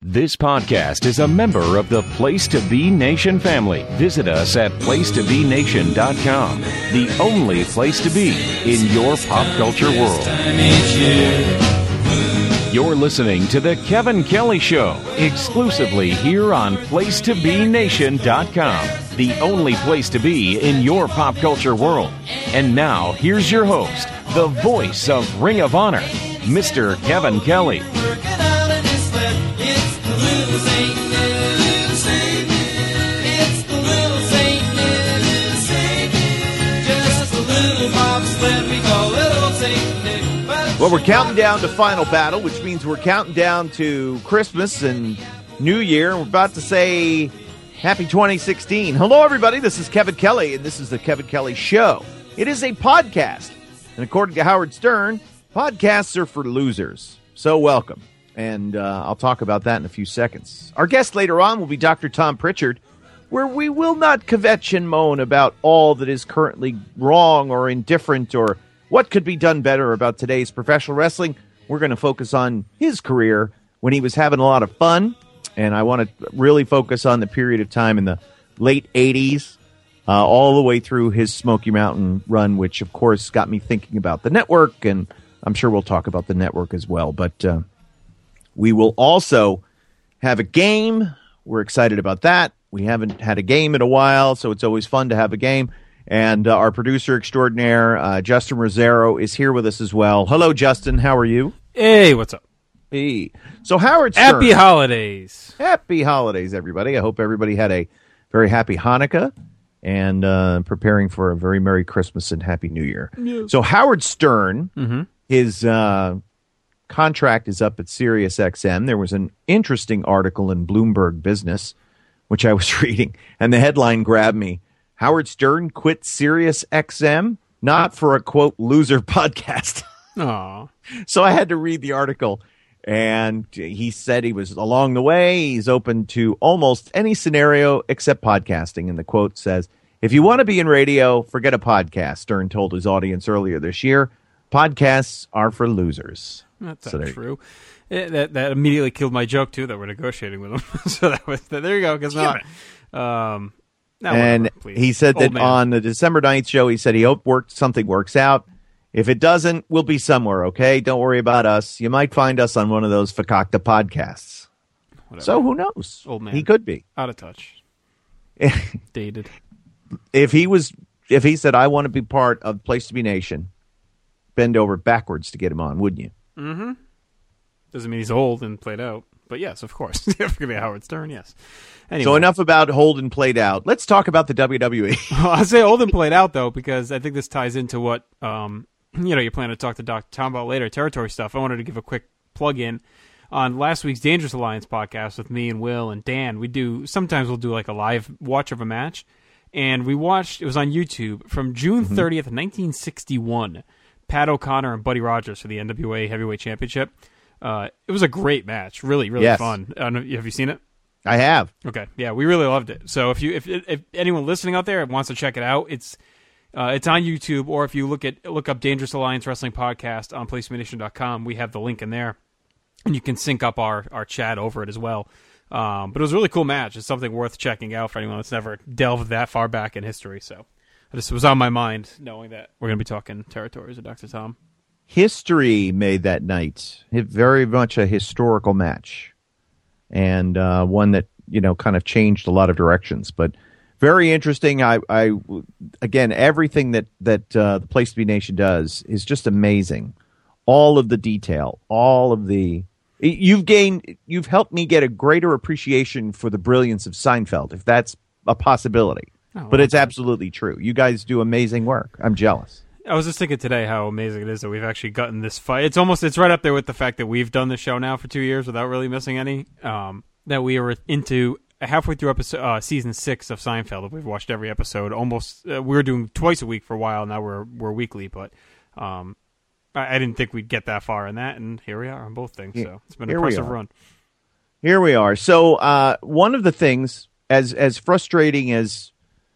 This podcast is a member of the Place to Be Nation family. Visit us at placetobenation.com, the only place to be in your pop culture world. You're listening to The Kevin Kelly Show, exclusively here on placetobenation.com, the only place to be in your pop culture world. And now, here's your host, the voice of Ring of Honor, Mr. Kevin Kelly. Well, we're counting down to Final Battle, which means we're counting down to Christmas and New Year. We're about to say Happy 2016. Hello, everybody. This is Kevin Kelly, and this is The Kevin Kelly Show. It is a podcast, and according to Howard Stern, podcasts are for losers. So welcome, and I'll talk about that in a few seconds. Our guest later on will be Dr. Tom Pritchard, where we will not kvetch and moan about all that is currently wrong or indifferent or what could be done better about today's professional wrestling. We're going to focus on his career when he was having a lot of fun, and I want to really focus on the period of time in the late 80s, all the way through his Smoky Mountain run, which, of course, got me thinking about the network, and I'm sure we'll talk about the network as well. But we will also have a game. We're excited about that. We haven't had a game in a while, so it's always fun to have a game. And our producer extraordinaire, Justin Rosero, is here with us as well. Hello, Justin. How are you? Hey, what's up? Hey. So Howard Stern. Happy holidays. Happy holidays, everybody. I hope everybody had a very happy Hanukkah and preparing for a very Merry Christmas and Happy New Year. Yeah. So Howard Stern, his contract is up at SiriusXM. There was an interesting article in Bloomberg Business, which I was reading, and the headline grabbed me. Howard Stern quit SiriusXM, not for a, quote, loser podcast. Aww. So I had to read the article, and he said he was along the way. He's open to almost any scenario except podcasting. And the quote says, if you want to be in radio, forget a podcast, Stern told his audience earlier this year. Podcasts are for losers. That's not true. That immediately killed my joke, too, that we're negotiating with him. So there you go, because not... And he said that on the December 9th show, he said he hoped something works out. If it doesn't, we'll be somewhere, okay? Don't worry about us. You might find us on one of those Fakakta podcasts. Whatever. So who knows? Old man. He could be. Out of touch. Dated. If he said, I want to be part of Place to Be Nation, bend over backwards to get him on, wouldn't you? Mm-hmm. Doesn't mean he's old and played out. But yes, of course. If it's going to be Howard Stern, yes. Anyway. So enough about old and played out. Let's talk about the WWE. Well, I say old and played out, though, because I think this ties into what you plan to talk to Dr. Tom about later, territory stuff. I wanted to give a quick plug-in on last week's Dangerous Alliance podcast with me and Will and Dan. Sometimes we'll do like a live watch of a match. And we watched, it was on YouTube, from June 30th, 1961, Pat O'Connor and Buddy Rogers for the NWA Heavyweight Championship. It was a great match. Really, really fun. Have you seen it? I have. Okay. Yeah, we really loved it. So if anyone listening out there wants to check it out, it's on YouTube, or if you look up Dangerous Alliance Wrestling Podcast on PlaceToBeNation.com, we have the link in there, and you can sync up our chat over it as well. But it was a really cool match. It's something worth checking out for anyone that's never delved that far back in history. So it was on my mind knowing that we're going to be talking territories with Dr. Tom. History made that night very much a historical match, and one that kind of changed a lot of directions. But very interesting. I again, everything that the Place to Be Nation does is just amazing. All of the detail, all of the you've helped me get a greater appreciation for the brilliance of Seinfeld, if that's a possibility. But it's absolutely true. You guys do amazing work. I'm jealous. I was just thinking today how amazing it is that we've actually gotten this fight. It's right up there with the fact that we've done this show now for 2 years without really missing any. That we were into halfway through season 6 of Seinfeld. We've watched every episode almost. We were doing twice a week for a while. Now we're weekly, but I didn't think we'd get that far in that, and here we are on both things. So it's been an impressive run. Here we are. So one of the things, as frustrating as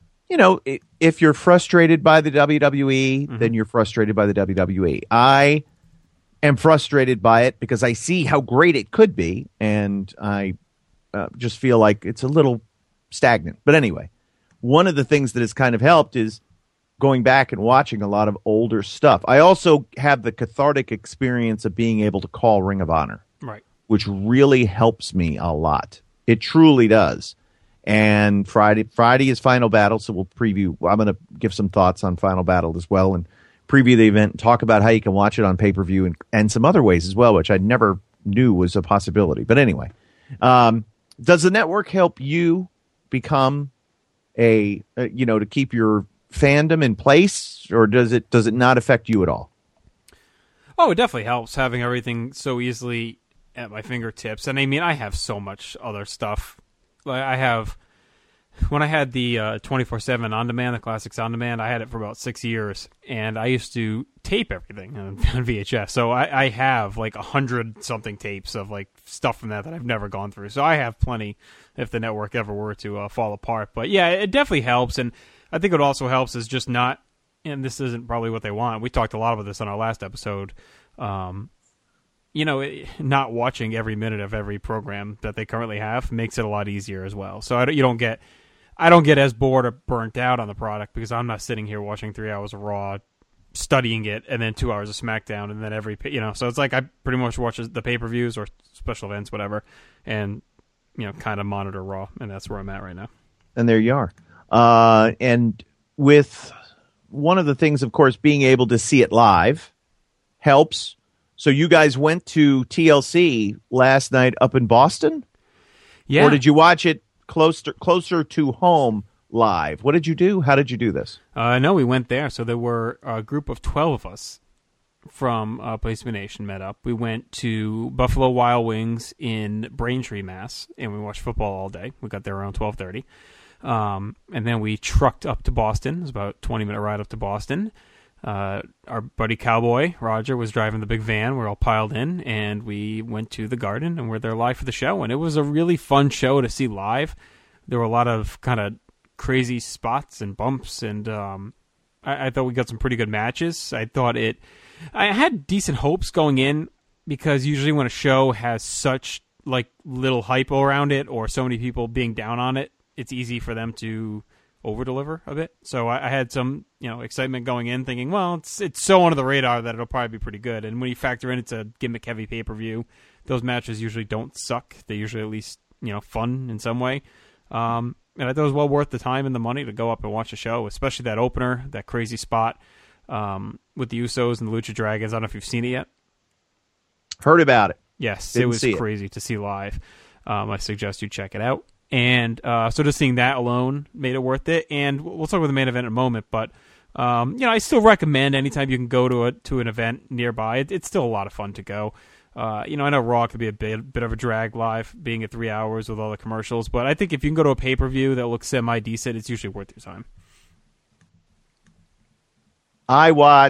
if you're frustrated by the WWE, then you're frustrated by the WWE. I am frustrated by it because I see how great it could be, and I just feel like it's a little stagnant. But anyway, one of the things that has kind of helped is going back and watching a lot of older stuff. I also have the cathartic experience of being able to call Ring of Honor, Right. which really helps me a lot. It truly does. And Friday is Final Battle, so we'll preview. I'm going to give some thoughts on Final Battle as well and preview the event and talk about how you can watch it on pay-per-view and some other ways as well, which I never knew was a possibility. But anyway, does the network help you become to keep your fandom in place, or does it not affect you at all? Oh, it definitely helps having everything so easily at my fingertips. And I mean, I have so much other stuff. Like when I had the 24/7 on demand, the classics on demand, I had it for about 6 years, and I used to tape everything on VHS. So I have like 100 something tapes of like stuff from that I've never gone through. So I have plenty if the network ever were to fall apart. But yeah, it definitely helps, and I think what also helps is just not, and this isn't probably what they want. We talked a lot about this on our last episode. Not watching every minute of every program that they currently have makes it a lot easier as well. So I don't get as bored or burnt out on the product because I'm not sitting here watching 3 hours of Raw, studying it, and then 2 hours of SmackDown, and then so it's like I pretty much watch the pay-per-views or special events, whatever, and kind of monitor Raw, and that's where I'm at right now. And there you are. And with one of the things, of course, being able to see it live helps. So you guys went to TLC last night up in Boston? Yeah. Or did you watch it closer to home live? What did you do? How did you do this? No, we went there. So there were a group of 12 of us from Place to Be Nation met up. We went to Buffalo Wild Wings in Braintree, Mass, and we watched football all day. We got there around 12:30. And then we trucked up to Boston. It was about a 20-minute ride up to Boston. Our buddy Cowboy, Roger, was driving the big van. We're all piled in, and we went to the Garden, and we're there live for the show. And it was a really fun show to see live. There were a lot of kind of crazy spots and bumps, and I thought we got some pretty good matches. I had decent hopes going in, because usually when a show has such like little hype around it or so many people being down on it, it's easy for them to over-deliver a bit. So I had some, excitement going in, thinking, well, it's so under the radar that it'll probably be pretty good. And when you factor in it's a gimmick-heavy pay-per-view, those matches usually don't suck. They're usually at least, fun in some way. And I thought it was well worth the time and the money to go up and watch the show, especially that opener, that crazy spot with the Usos and the Lucha Dragons. I don't know if you've seen it yet. Heard about it. Yes, it was crazy to see live. I suggest you check it out. And so just seeing that alone made it worth it. And we'll talk about the main event in a moment. But, I still recommend anytime you can go to an event nearby. It's still a lot of fun to go. I know Raw could be a bit of a drag live, being at 3 hours with all the commercials. But I think if you can go to a pay-per-view that looks semi-decent, it's usually worth your time. I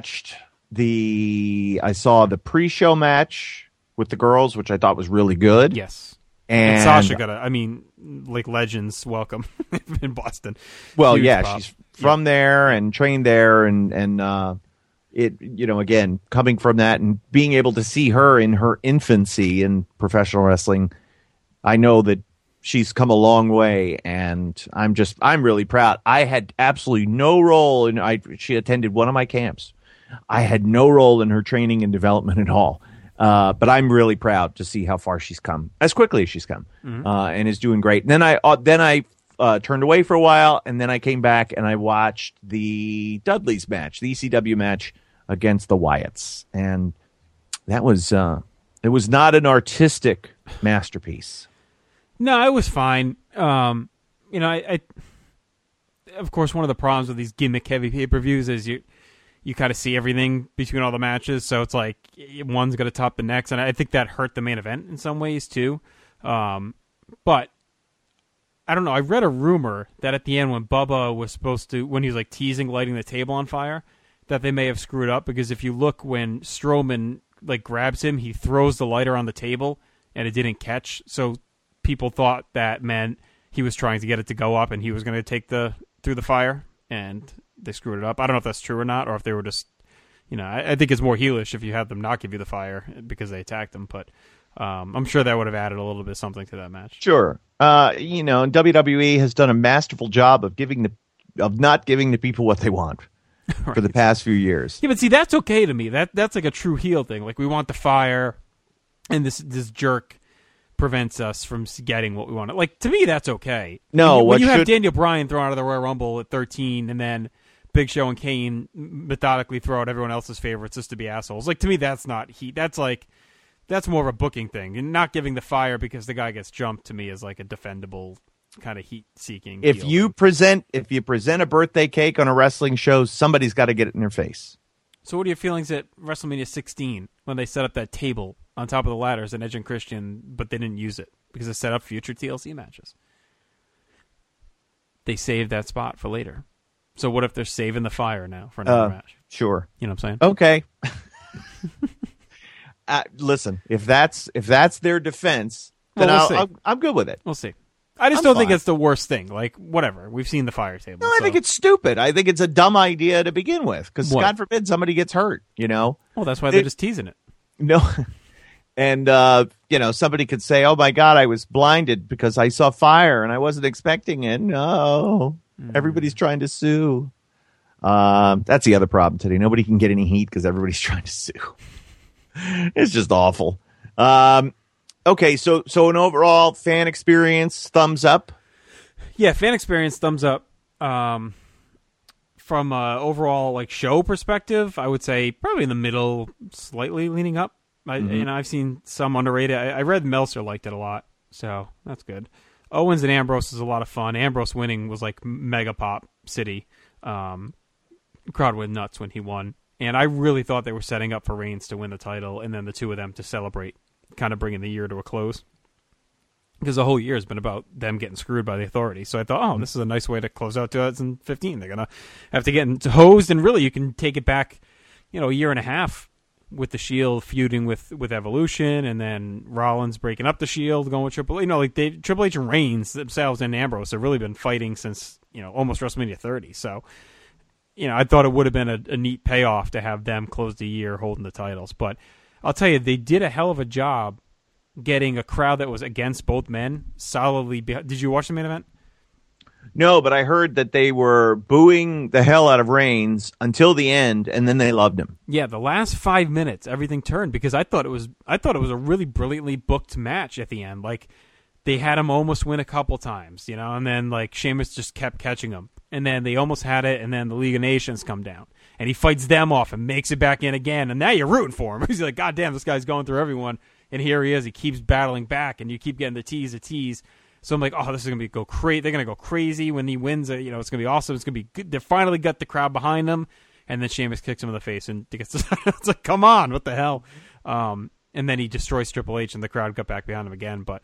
saw the pre-show match with the girls, which I thought was really good. Yes. And Sasha like legends welcome in Boston. Well, Huge yeah, pop. she's from there and trained there, and it, again, coming from that and being able to see her in her infancy in professional wrestling, I know that she's come a long way, and I'm really proud. I had absolutely no role she attended one of my camps. I had no role in her training and development at all. But I'm really proud to see how far she's come, as quickly as she's come, and is doing great. And then I turned away for a while, and then I came back and I watched the Dudley's match, the ECW match against the Wyatts, and that was it was not an artistic masterpiece. No, it was fine. I of course, one of the problems with these gimmick-heavy pay-per-views is you kind of see everything between all the matches, so it's like one's going to top the next, and I think that hurt the main event in some ways too. But I don't know. I read a rumor that at the end when Bubba was when he was like teasing lighting the table on fire, that they may have screwed up, because if you look when Strowman like grabs him, he throws the lighter on the table and it didn't catch. So people thought that meant he was trying to get it to go up and he was going to take through the fire, and they screwed it up. I don't know if that's true or not, or if they were just, I think it's more heelish if you have them not give you the fire because they attacked them, but I'm sure that would have added a little bit of something to that match. Sure. And WWE has done a masterful job of not giving the people what they want for the past few years. Yeah, but see, that's okay to me. That's like a true heel thing. Like, we want the fire, and this jerk prevents us from getting what we want. Like, to me, that's okay. No, when you have Daniel Bryan thrown out of the Royal Rumble at 13, and then Big Show and Kane methodically throw out everyone else's favorites just to be assholes. Like, to me, that's not heat. That's more of a booking thing. And not giving the fire because the guy gets jumped, to me, is like a defendable kind of heat-seeking. If you present a birthday cake on a wrestling show, somebody's got to get it in their face. So what are your feelings at WrestleMania 16 when they set up that table on top of the ladders and Edge and Christian, but they didn't use it because it set up future TLC matches? They saved that spot for later. So what if they're saving the fire now for another match? Sure. You know what I'm saying? Okay. Listen, if that's their defense, then I'm good with it. We'll see. I just don't think it's the worst thing. Like, whatever. We've seen the fire table. No, I think it's stupid. I think it's a dumb idea to begin with because God forbid somebody gets hurt, Well, that's why they're just teasing it. No. And, somebody could say, oh, my God, I was blinded because I saw fire and I wasn't expecting it. No. Everybody's trying to sue. That's the other problem today. Nobody can get any heat because everybody's trying to sue. It's just awful. Okay, so an overall fan experience, thumbs up? Yeah, fan experience, thumbs up. From overall like show perspective, I would say probably in the middle, slightly leaning up. I've seen some underrated. I read Meltzer liked it a lot, so that's good. Owens and Ambrose is a lot of fun. Ambrose winning was like mega pop city. Crowd went nuts when he won. And I really thought they were setting up for Reigns to win the title and then the two of them to celebrate, kind of bringing the year to a close. Because the whole year has been about them getting screwed by the Authority. So I thought, this is a nice way to close out 2015. They're going to have to get hosed, and really you can take it back, a year and a half with the Shield feuding with Evolution, and then Rollins breaking up the Shield, going with Triple H. Triple H and Reigns themselves and Ambrose have really been fighting since, almost WrestleMania 30. So, I thought it would have been a neat payoff to have them close the year holding the titles. But I'll tell you, they did a hell of a job getting a crowd that was against both men solidly. Did you watch the main event? No, but I heard that they were booing the hell out of Reigns until the end, and then they loved him. Yeah, the last 5 minutes, everything turned because I thought it was a really brilliantly booked match at the end. Like, they had him almost win a couple times, and then like Sheamus just kept catching him. And then they almost had it, and then the League of Nations come down. And he fights them off and makes it back in again. And now you're rooting for him. He's like, God damn, this guy's going through everyone. And here he is. He keeps battling back, and you keep getting the tease. So I'm like, this is going to go crazy. They're going to go crazy when he wins. It's going to be awesome. It's going to be good. They finally got the crowd behind them. And then Sheamus kicks him in the face. And it's like, come on, what the hell? And then he destroys Triple H, and the crowd got back behind him again. But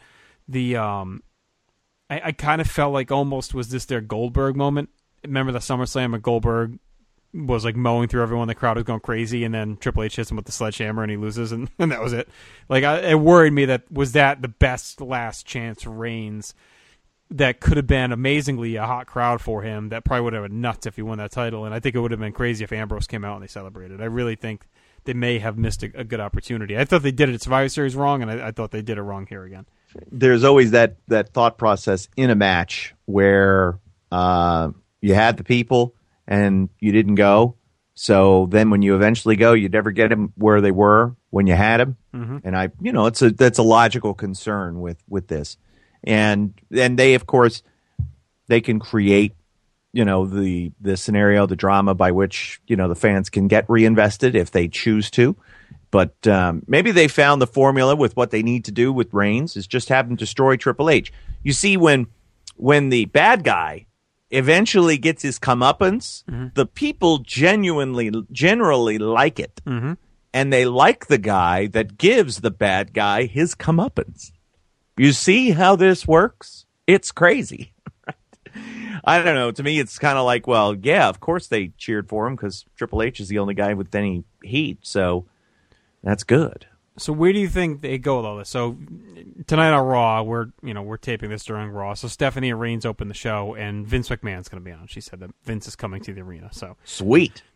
I kind of felt like almost was this their Goldberg moment. Remember the SummerSlam and Goldberg was like mowing through everyone. The crowd was going crazy, and then Triple H hits him with the sledgehammer, and he loses, and that was it. Like, it worried me that the best last chance Reigns that could have been amazingly a hot crowd for him that probably would have been nuts if he won that title, and I think it would have been crazy if Ambrose came out and they celebrated. I really think they may have missed a good opportunity. I thought they did it at Survivor Series wrong, and I thought they did it wrong here again. There's always that thought process in a match where you had the people and you didn't go. So then when you eventually go, you'd never get them where they were when you had them. Mm-hmm. And that's a logical concern with this. And they, of course, they can create, the scenario, the drama by which, the fans can get reinvested if they choose to. But maybe they found the formula with what they need to do with Reigns is just have him destroy Triple H. You see, when the bad guy eventually gets his comeuppance, mm-hmm. the people generally like it. Mm-hmm. And they like the guy that gives the bad guy his comeuppance. You see how this works? It's crazy. I don't know. To me, it's kind of like, well, yeah, of course they cheered for him because Triple H is the only guy with any heat. So that's good. So where do you think they go with all this? So tonight on Raw, we're taping this during Raw. So Stephanie and Reigns open the show, and Vince McMahon's going to be on. She said that Vince is coming to the arena. So sweet.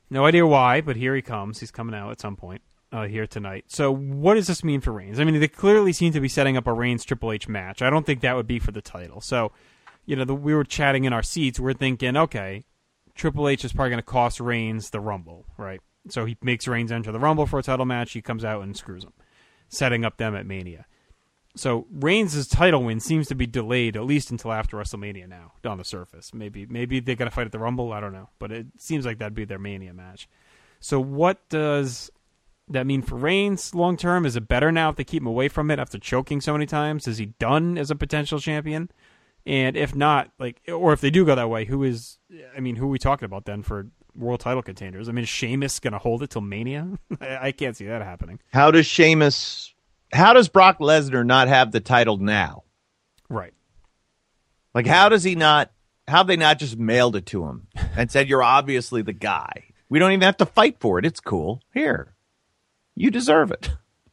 No idea why, but here he comes. He's coming out at some point here tonight. So what does this mean for Reigns? I mean, they clearly seem to be setting up a Reigns Triple H match. I don't think that would be for the title. So, we were chatting in our seats. We're thinking, okay, Triple H is probably going to cost Reigns the Rumble, right? So he makes Reigns enter the Rumble for a title match. He comes out and screws him, setting up them at Mania. So Reigns' title win seems to be delayed at least until after WrestleMania now, on the surface. Maybe they're going to fight at the Rumble. I don't know. But it seems like that'd be their Mania match. So what does that mean for Reigns long term? Is it better now if they keep him away from it after choking so many times? Is he done as a potential champion? And if not, or if they do go that way, who are we talking about then for world title contenders? I mean, is Sheamus going to hold it till Mania? I can't see that happening. How does Brock Lesnar not have the title now? Right. How does he not? How have they not just mailed it to him and said, "You're obviously the guy. We don't even have to fight for it. It's cool. Here, you deserve it."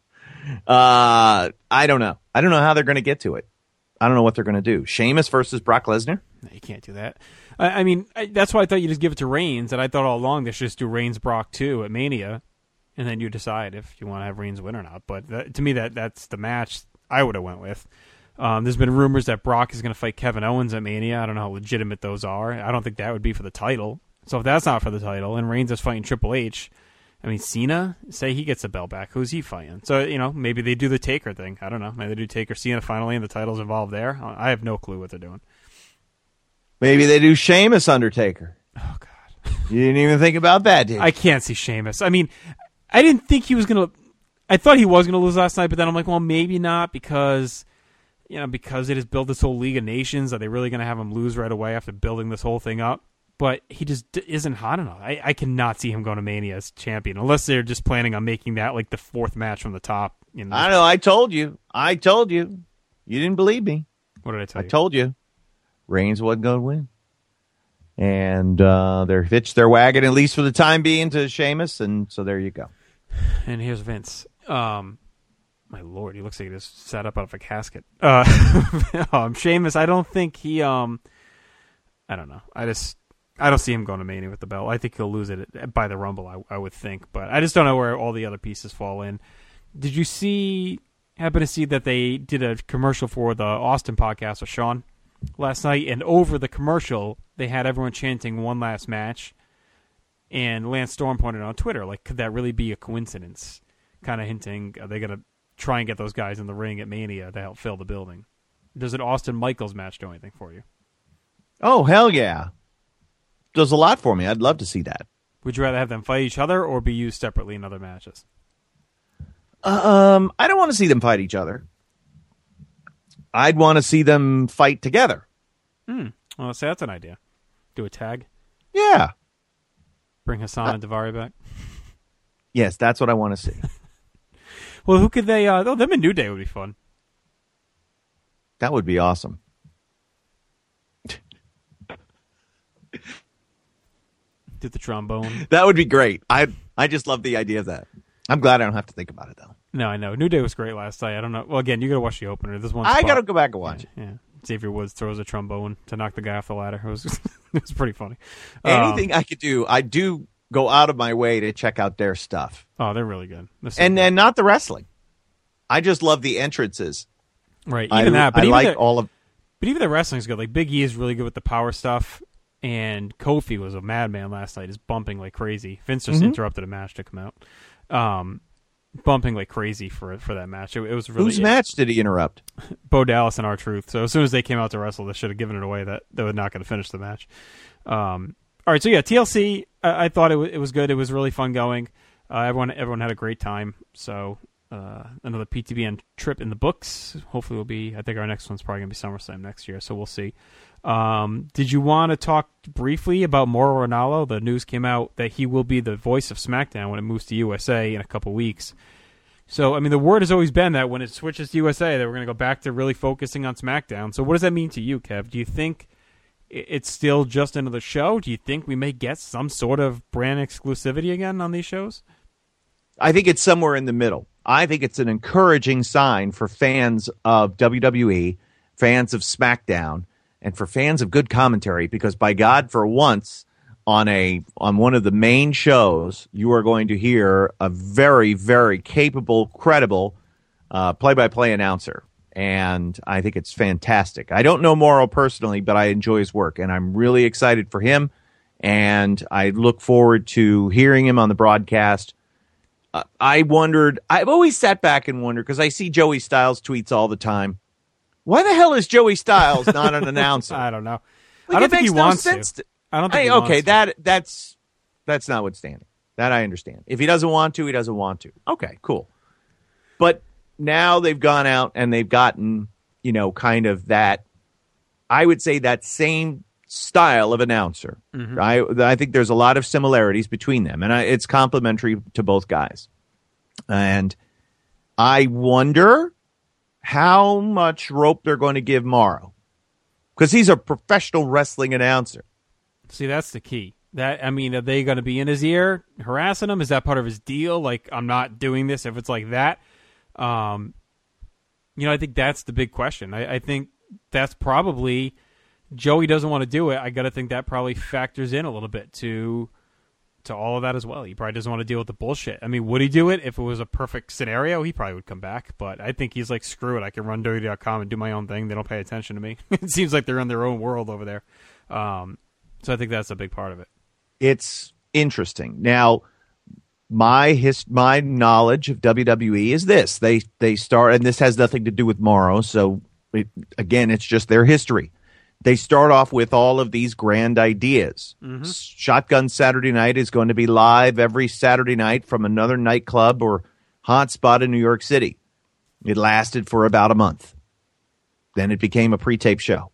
I don't know. I don't know how they're going to get to it. I don't know what they're going to do. Sheamus versus Brock Lesnar? No, you can't do that. I mean, that's why I thought you just give it to Reigns, and I thought all along they should just do Reigns Brock 2 at Mania, and then you decide if you want to have Reigns win or not. But to me, that's the match I would have went with. There's been rumors that Brock is going to fight Kevin Owens at Mania. I don't know how legitimate those are. I don't think that would be for the title. So if that's not for the title, and Reigns is fighting Triple H, I mean, Cena, say he gets the belt back. Who's he fighting? So, maybe they do the Taker thing. I don't know. Maybe they do Taker Cena finally, and the title's involved there. I have no clue what they're doing. Maybe they do Sheamus Undertaker. Oh, God. You didn't even think about that, did you? I can't see Sheamus. I mean, I didn't think he was going to... I thought he was going to lose last night, but then I'm like, well, maybe not because it has built this whole League of Nations. Are they really going to have him lose right away after building this whole thing up? But he just isn't hot enough. I cannot see him going to Mania as champion unless they're just planning on making that the fourth match from the top. I know. I told you. You didn't believe me. What did I tell you? I told you. Reigns wasn't going to win. And they're hitched their wagon, at least for the time being, to Sheamus. And so there you go. And here's Vince. My Lord, he looks like he just sat up out of a casket. Sheamus, I don't think he... I don't know. I don't see him going to Mania with the belt. I think he'll lose it by the Rumble, I would think. But I just don't know where all the other pieces fall in. Did you happen to see that they did a commercial for the Austin podcast with Sean last night? And over the commercial, they had everyone chanting one last match. And Lance Storm pointed out on Twitter, could that really be a coincidence? Kind of hinting, are they going to try and get those guys in the ring at Mania to help fill the building? Does an Austin Michaels match do anything for you? Oh, hell yeah. Does a lot for me. I'd love to see that. Would you rather have them fight each other or be used separately in other matches? I don't want to see them fight each other. I'd want to see them fight together. Well, say that's an idea. Do a tag? Yeah. Bring Hassan and Daivari back? Yes, that's what I want to see. Well, who could they... them and New Day would be fun. That would be awesome. Did the trombone. That would be great. I just love the idea of that. I'm glad I don't have to think about it, though. No, I know. New Day was great last night. I don't know. Well, again, you got to watch the opener. There's one. I got to go back and watch it. Yeah. Xavier Woods throws a trombone to knock the guy off the ladder. It was pretty funny. Anything I could do, I do go out of my way to check out their stuff. Oh, they're really good. And not the wrestling. I just love the entrances. Right. Even that. But I even like all of. But even the wrestling's good. Like Big E is really good with the power stuff. And Kofi was a madman last night, just bumping like crazy. Vince just interrupted a match to come out. Bumping like crazy for that match. It was really... Whose match did he interrupt? Bo Dallas and R-Truth. So as soon as they came out to wrestle, they should have given it away that they were not going to finish the match. All right, so yeah, TLC, I thought it was good. It was really fun going. Everyone had a great time. So another PTBN trip in the books. Hopefully we'll be... I think our next one's probably going to be SummerSlam next year, so we'll see. Did you want to talk briefly about Mauro Ranallo? The news came out that he will be the voice of SmackDown when it moves to USA in a couple weeks. So, I mean, the word has always been that when it switches to USA, that we're going to go back to really focusing on SmackDown. So what does that mean to you, Kev? Do you think it's still just another show? Do you think we may get some sort of brand exclusivity again on these shows? I think it's somewhere in the middle. I think it's an encouraging sign for fans of WWE, fans of SmackDown, and for fans of good commentary, because by God, for once, on one of the main shows, you are going to hear a very, very capable, credible play-by-play announcer. And I think it's fantastic. I don't know Morrow personally, but I enjoy his work, and I'm really excited for him. And I look forward to hearing him on the broadcast. I've always sat back and wondered, because I see Joey Styles tweets all the time. Why the hell is Joey Styles not an announcer? I don't know. Like, I don't think he wants to. I don't think he wants to. That's notwithstanding. That I understand. If he doesn't want to, he doesn't want to. Okay, cool. But now they've gone out and they've gotten, kind of that, I would say that same style of announcer. Mm-hmm. I think there's a lot of similarities between them, and it's complimentary to both guys. And I wonder how much rope they're going to give Morrow, because he's a professional wrestling announcer. See, that's the key. Are they going to be in his ear harassing him? Is that part of his deal? Like, I'm not doing this if it's like that. I think that's the big question. I think that's probably, Joey doesn't want to do it. I got to think that probably factors in a little bit to all of that as well. He probably doesn't want to deal with the bullshit. I mean, would he do it if it was a perfect scenario? He probably would come back, but I think he's like, screw it. I can run WWE.com and do my own thing. They don't pay attention to me. It seems like they're in their own world over there. So I think that's a big part of it. It's interesting. Now, my knowledge of WWE is this. They start, and this has nothing to do with Morrow, so it's just their history. They start off with all of these grand ideas. Mm-hmm. Shotgun Saturday Night is going to be live every Saturday night from another nightclub or hotspot in New York City. It lasted for about a month. Then it became a pre-tape show.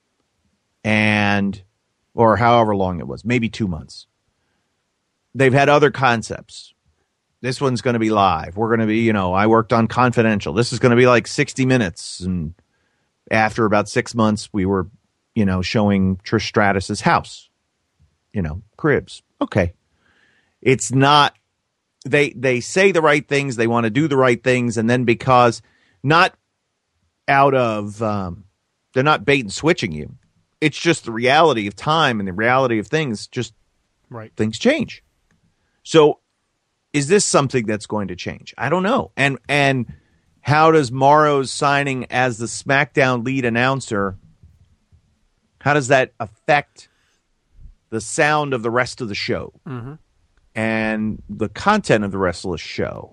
Or however long it was, maybe 2 months. They've had other concepts. This one's going to be live. We're going to be, I worked on Confidential. This is going to be like 60 minutes. And after about 6 months, we were, showing Trish Stratus's house, cribs. Okay. It's not, they say the right things. They want to do the right things. And then because not out of, they're not bait and switching you. It's just the reality of time and the reality of things. Just right. Things change. So is this something that's going to change? I don't know. And how does Morrow's signing as the SmackDown lead announcer, how does that affect the sound of the rest of the show and the content of the rest of the show?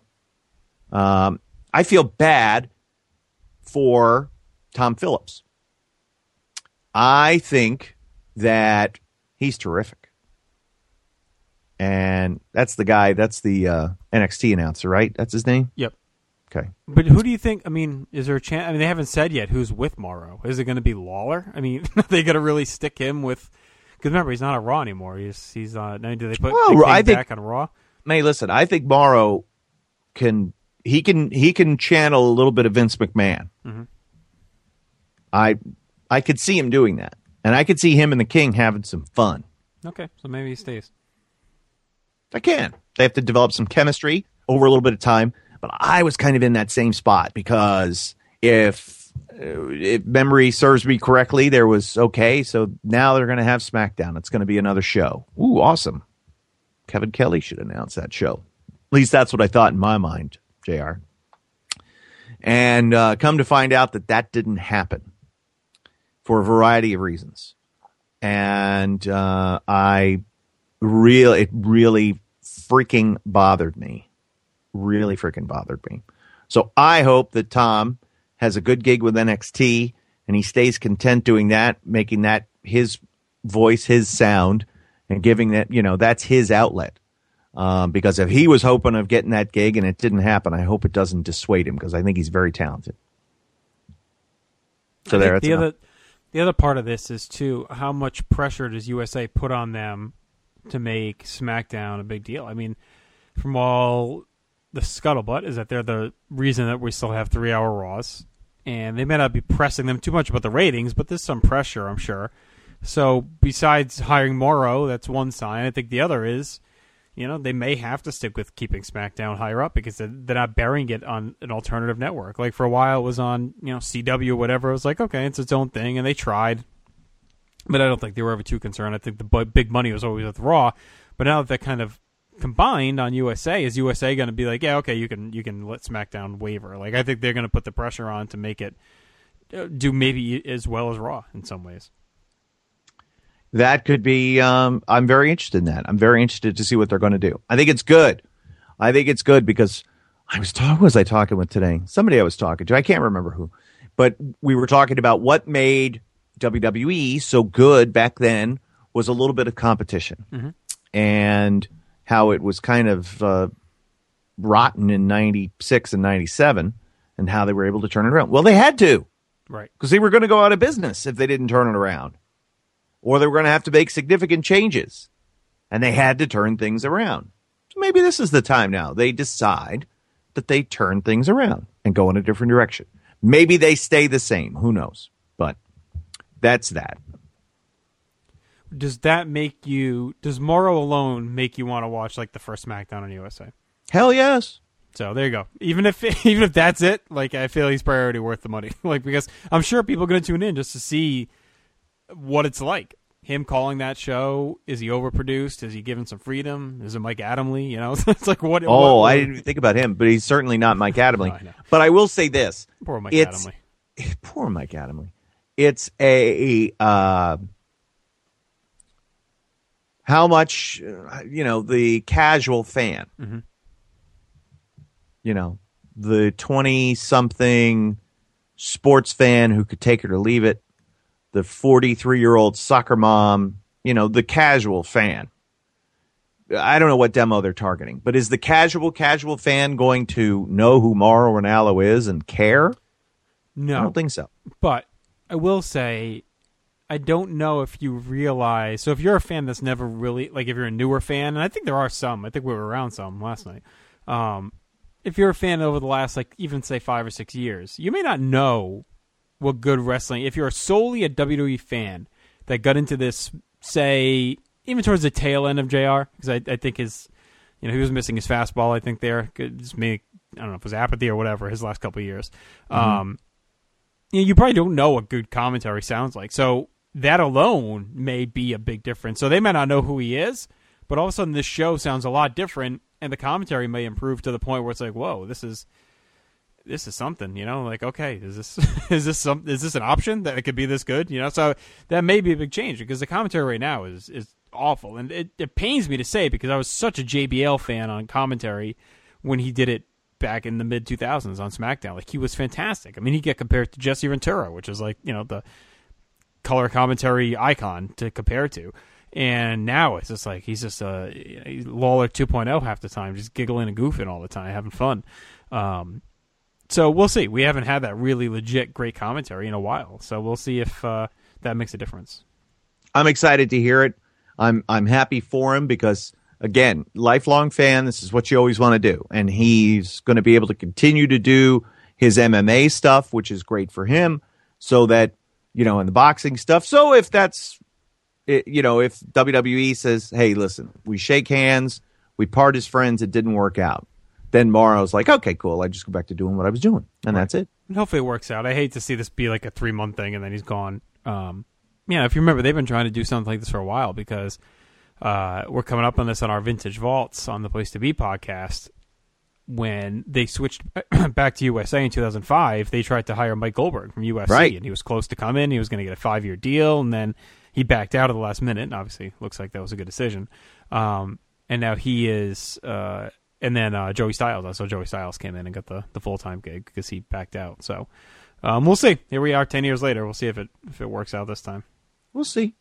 I feel bad for Tom Phillips. I think that he's terrific. And that's the guy, that's the NXT announcer, right? That's his name? Yep. Okay. But who do you think, is there a chance? They haven't said yet who's with Morrow. Is it going to be Lawler? Are they going to really stick him with, because remember, he's not on Raw anymore. He's now do they put back on Raw? Hey, listen, I think Morrow can channel a little bit of Vince McMahon. Mm-hmm. I could see him doing that. And I could see him and the King having some fun. Okay, so maybe he stays. I can. They have to develop some chemistry over a little bit of time. But I was kind of in that same spot because if memory serves me correctly, there was okay. So now they're going to have SmackDown. It's going to be another show. Ooh, awesome. Kevin Kelly should announce that show. At least that's what I thought in my mind, JR. And come to find out that didn't happen for a variety of reasons. And it really freaking bothered me. Really freaking bothered me. So I hope that Tom has a good gig with NXT and he stays content doing that, making that his voice, his sound, and giving that, that's his outlet. Because if he was hoping of getting that gig and it didn't happen, I hope it doesn't dissuade him because I think he's very talented. So the other part of this is too, how much pressure does USA put on them to make SmackDown a big deal? From all the scuttlebutt is that they're the reason that we still have 3-hour Raws, and they may not be pressing them too much about the ratings, but there's some pressure, I'm sure. So besides hiring Morrow, that's one sign. I think the other is, they may have to stick with keeping SmackDown higher up because they're not burying it on an alternative network. Like for a while it was on, CW or whatever. It was like, okay, it's its own thing, and they tried. But I don't think they were ever too concerned. I think the big money was always with Raw. But now that they're kind of combined on USA, is USA going to be like, yeah, okay, you can let SmackDown waver? Like, I think they're going to put the pressure on to make it do maybe as well as Raw in some ways. That could be. I'm very interested in that. I'm very interested to see what they're going to do. I think it's good. I think it's good because who was I talking with today? Somebody I was talking to. I can't remember who. But we were talking about what made WWE so good back then was a little bit of competition. Mm-hmm. And how it was kind of rotten in 96 and 97 and how they were able to turn it around. Well, they had to. Right. Because they were going to go out of business if they didn't turn it around. Or they were going to have to make significant changes. And they had to turn things around. So maybe this is the time now. They decide that they turn things around and go in a different direction. Maybe they stay the same. Who knows? But that's that. Does Morrow alone make you want to watch like the first SmackDown on USA? Hell yes. So there you go. Even if that's it, like I feel he's probably already worth the money. Like because I'm sure people are going to tune in just to see what it's like. Him calling that show, is he overproduced? Is he given some freedom? Is it Mike Adamle? You know, it's like what? I didn't even think about him, but he's certainly not Mike Adamle. No, I know. But I will say this: poor Mike Adamle. Poor Mike Adamle. It's a how much the casual fan, mm-hmm. The 20-something sports fan who could take it or leave it. The 43-year-old soccer mom, the casual fan. I don't know what demo they're targeting, but is the casual fan going to know who Mauro Ranallo is and care? No. I don't think so. But I will say, I don't know if you realize, so if you're a fan that's never really, like if you're a newer fan, and I think there are some, I think we were around some last night. If you're a fan over the last, like even say 5 or 6 years, you may not know what good wrestling, if you're solely a WWE fan that got into this, say, even towards the tail end of JR, because I think he was missing his fastball, I think there. Just me, I don't know if it was apathy or whatever, his last couple of years. Mm-hmm. You probably don't know what good commentary sounds like. So that alone may be a big difference. So they might not know who he is, but all of a sudden this show sounds a lot different, and the commentary may improve to the point where it's like, whoa, this is something, like, okay, is this an option that it could be this good? So that may be a big change because the commentary right now is awful. And it pains me to say because I was such a JBL fan on commentary when he did it back in the mid 2000s on SmackDown. Like he was fantastic. I mean, he get compared to Jesse Ventura, which is like, the color commentary icon to compare to. And now it's just like, he's just Lawler 2.0 half the time, just giggling and goofing all the time, having fun. So we'll see. We haven't had that really legit great commentary in a while. So we'll see if that makes a difference. I'm excited to hear it. I'm happy for him because, again, lifelong fan, this is what you always want to do. And he's going to be able to continue to do his MMA stuff, which is great for him, so that, and the boxing stuff. So if that's, if WWE says, hey, listen, we shake hands, we part as friends, it didn't work out. Then Mauro's like, okay, cool. I just go back to doing what I was doing, and that's it. And hopefully it works out. I hate to see this be like a 3-month thing, and then he's gone. If you remember, they've been trying to do something like this for a while because we're coming up on this on our Vintage Vaults on the Place to Be podcast. When they switched back to USA in 2005, they tried to hire Mike Goldberg from UFC, right. And he was close to come in. He was going to get a 5-year deal, and then he backed out at the last minute, and obviously looks like that was a good decision. And now he is... And then Joey Styles. I saw Joey Styles came in and got the full-time gig because he backed out. So we'll see. Here we are 10 years later. We'll see if it works out this time. We'll see.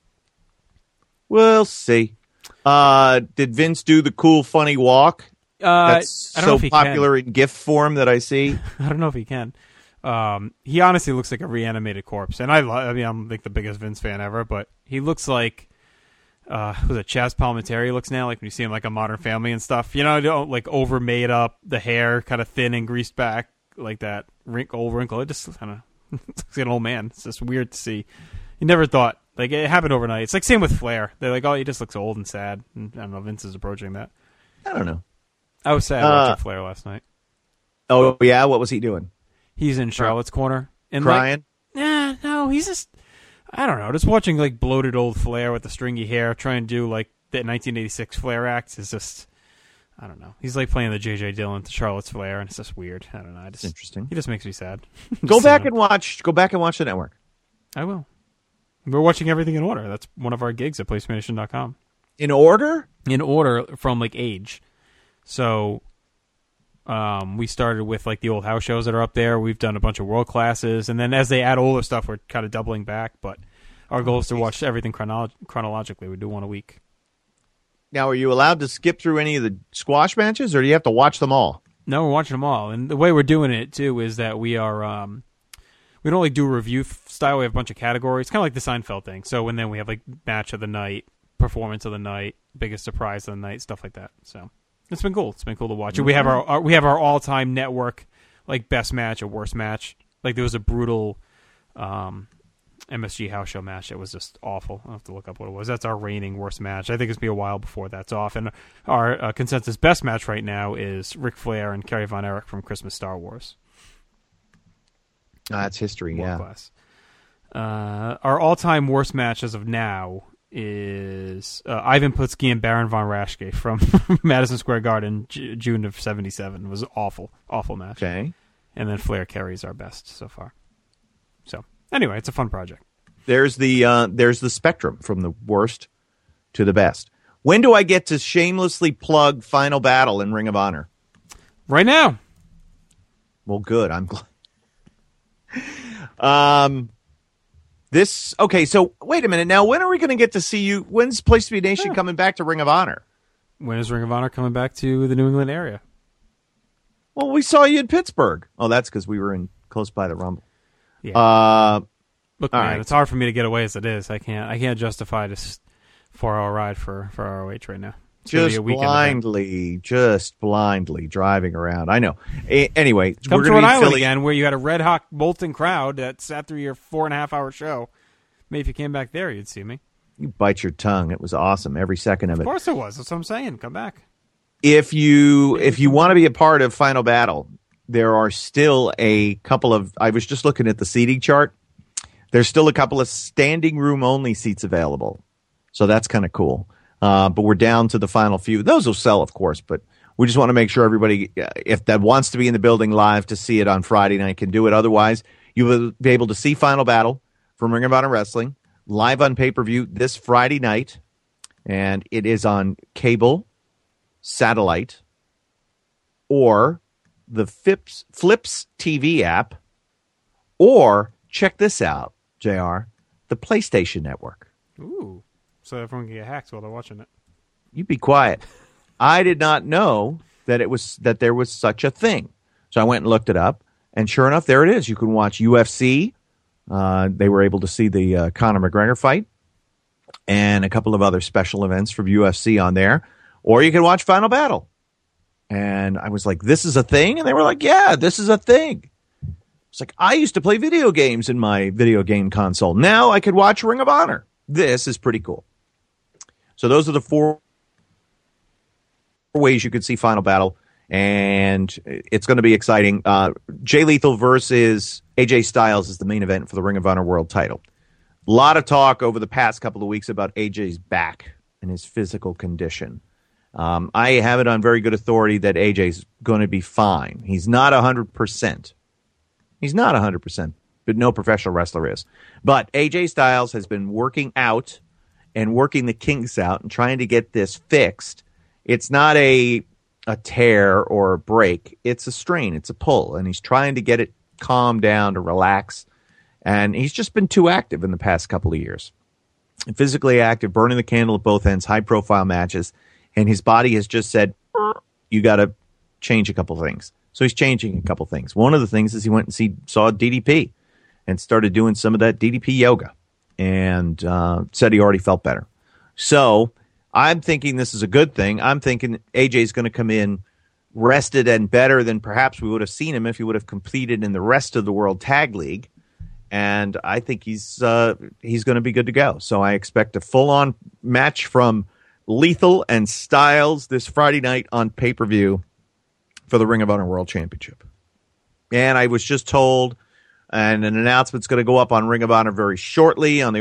Did Vince do the cool, funny walk? That's so popular in GIF form that I see. I don't know if he can. He honestly looks like a reanimated corpse. And I'm like the biggest Vince fan ever, but he looks like... was it Chaz Palminteri looks now, like when you see him like a Modern Family and stuff, don't like over made up, the hair kind of thin and greased back like that wrinkle. It just kind of looks like an old man. It's just weird to see. You never thought, like it happened overnight. It's like same with Flair. They're like, oh, he just looks old and sad. And I don't know, Vince is approaching that. I don't know. I was sad watching Flair last night. Oh yeah, what was he doing? He's in Charlotte's corner and crying. No, he's just. I don't know. Just watching like bloated old Flair with the stringy hair trying to do like the 1986 Flair act is just, I don't know. He's like playing the J.J. Dillon to Charlotte's Flair, and it's just weird. I don't know. It's interesting. He just makes me sad. Go back and watch the network. I will. We're watching everything in order. That's one of our gigs at PlaceToBeNation.com. In order? In order from like age. So we started with like the old house shows that are up there. We've done a bunch of world classes, and then as they add older stuff, we're kind of doubling back. But our goal is to watch everything chronologically. We do one a week. Now, are you allowed to skip through any of the squash matches, or do you have to watch them all? No, we're watching them all. And the way we're doing it too is that we are we don't like do review style. We have a bunch of categories, kind of like the Seinfeld thing. So and then we have like match of the night, performance of the night, biggest surprise of the night, stuff like that. So. It's been cool. It's been cool to watch. We have our all-time network, like best match or worst match. Like there was a brutal MSG house show match that was just awful. I'll have to look up what it was. That's our reigning worst match. I think it's gonna be a while before that's off. And our consensus best match right now is Ric Flair and Kerry Von Erich from Christmas Star Wars. That's history. World class. Our all-time worst match as of now is Ivan Putski and Baron Von Raschke from Madison Square Garden, June of '77. It was an awful match. Okay. And then Flair Kerry's our best so far. So anyway, it's a fun project. There's the spectrum from the worst to the best. When do I get to shamelessly plug Final Battle in Ring of Honor? Right now. Well, good. I'm glad. Okay, so wait a minute. Now, when are we going to get to see you? When's Place to Be Nation coming back to Ring of Honor? When is Ring of Honor coming back to the New England area? Well, we saw you in Pittsburgh. Oh, that's because we were close by the Rumble. Yeah. Look, man, right. It's hard for me to get away as it is. I can't justify this 4-hour ride for ROH right now. It's just blindly driving around. I know. Anyway, come to Rhode Island again, where you had a red hot Bolton crowd that sat through your 4.5-hour show. Maybe if you came back there, you'd see me. You bite your tongue. It was awesome, every second of it. Of course it was. That's what I'm saying. Come back. If you want to be a part of Final Battle, there are still a couple of. I was just looking at the seating chart. There's still a couple of standing room only seats available, so that's kind of cool. But we're down to the final few. Those will sell, of course, but we just want to make sure everybody, if that wants to be in the building live to see it on Friday night, can do it. Otherwise, you will be able to see Final Battle from Ring of Honor Wrestling live on pay-per-view this Friday night. And it is on cable, satellite, or the Flips TV app, or check this out, JR, the PlayStation Network. Ooh. So everyone can get hacked while they're watching it. You be quiet. I did not know that there was such a thing. So I went and looked it up, and sure enough, there it is. You can watch UFC. They were able to see the Conor McGregor fight and a couple of other special events from UFC on there. Or you can watch Final Battle. And I was like, this is a thing? And they were like, yeah, this is a thing. It's like, I used to play video games in my video game console. Now I could watch Ring of Honor. This is pretty cool. So those are the 4 ways you could see Final Battle, and it's going to be exciting. Jay Lethal versus AJ Styles is the main event for the Ring of Honor World title. A lot of talk over the past couple of weeks about AJ's back and his physical condition. I have it on very good authority that AJ's going to be fine. He's not 100%. He's not 100%, but no professional wrestler is. But AJ Styles has been working out and working the kinks out and trying to get this fixed. It's not a tear or a break. It's a strain. It's a pull. And he's trying to get it calmed down, to relax. And he's just been too active in the past couple of years. Physically active, burning the candle at both ends, high-profile matches. And his body has just said, you got to change a couple things. So he's changing a couple things. One of the things is he went and saw DDP and started doing some of that DDP yoga. And said he already felt better. So I'm thinking this is a good thing. I'm thinking AJ's going to come in rested and better than perhaps we would have seen him if he would have competed in the rest of the World Tag League. And I think he's going to be good to go. So I expect a full-on match from Lethal and Styles this Friday night on pay-per-view for the Ring of Honor World Championship. And I was just told And an announcement's going to go up on Ring of Honor very shortly on the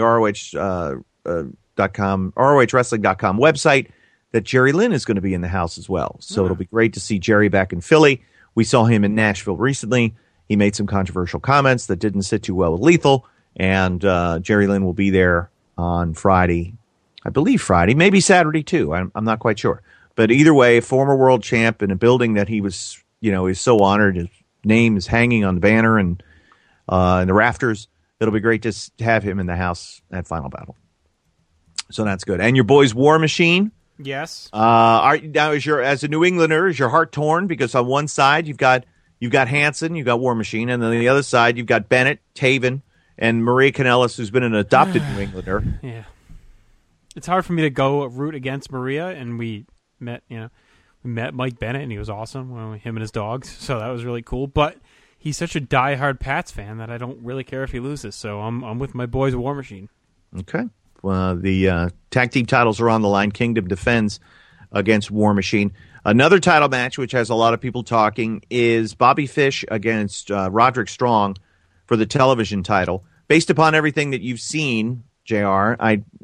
ROHwrestling.com website that Jerry Lynn is going to be in the house as well. So it'll be great to see Jerry back in Philly. We saw him in Nashville recently. He made some controversial comments that didn't sit too well with Lethal. And Jerry Lynn will be there on Friday. I believe Friday, maybe Saturday too. I'm not quite sure. But either way, former world champ in a building that he was, is so honored. His name is hanging on the banner and in the rafters. It'll be great to have him in the house at Final Battle. So that's good. And your boys War Machine. Yes. Now, as a New Englander, is your heart torn? Because on one side you've got Hanson, you've got War Machine, and then on the other side you've got Bennett, Taven, and Maria Kanellis, who's been an adopted New Englander. Yeah. It's hard for me to go root against Maria, and we met Mike Bennett, and he was awesome. Him and his dogs, so that was really cool. But he's such a diehard Pats fan that I don't really care if he loses. So I'm with my boys, War Machine. Okay. The tag team titles are on the line. Kingdom defends against War Machine. Another title match, which has a lot of people talking, is Bobby Fish against Roderick Strong for the television title. Based upon everything that you've seen, JR,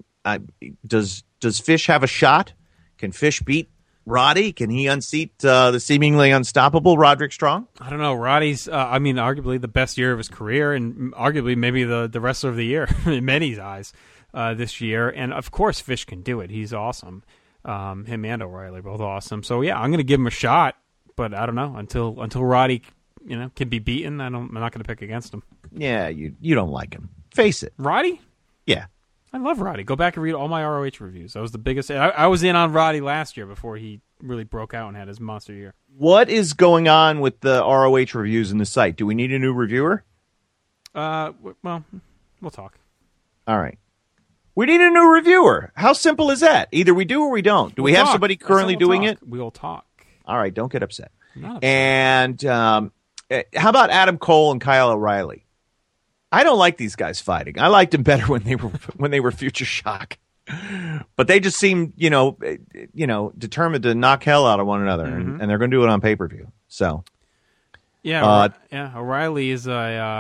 does Fish have a shot? Can Fish beat Roddy? Can he unseat the seemingly unstoppable Roderick Strong? I don't know. Roddy's, arguably the best year of his career, and arguably maybe the wrestler of the year in many eyes this year. And of course, Fish can do it. He's awesome. Him and O'Reilly both awesome. So yeah, I'm going to give him a shot, but I don't know until Roddy, can be beaten. I'm not going to pick against him. Yeah, you don't like him. Face it, Roddy. Yeah. I love Roddy. Go back and read all my ROH reviews. That was the biggest. I was in on Roddy last year before he really broke out and had his monster year. What is going on with the ROH reviews in the site? Do we need a new reviewer? Well, we'll talk. All right. We need a new reviewer. How simple is that? Either we do or we don't. Do we have somebody currently doing it? We'll talk. All right. Don't get upset. And how about Adam Cole and Kyle O'Reilly? I don't like these guys fighting. I liked them better when they were Future Shock, but they just seem determined to knock hell out of one another, and they're going to do it on pay-per-view. So O'Reilly is another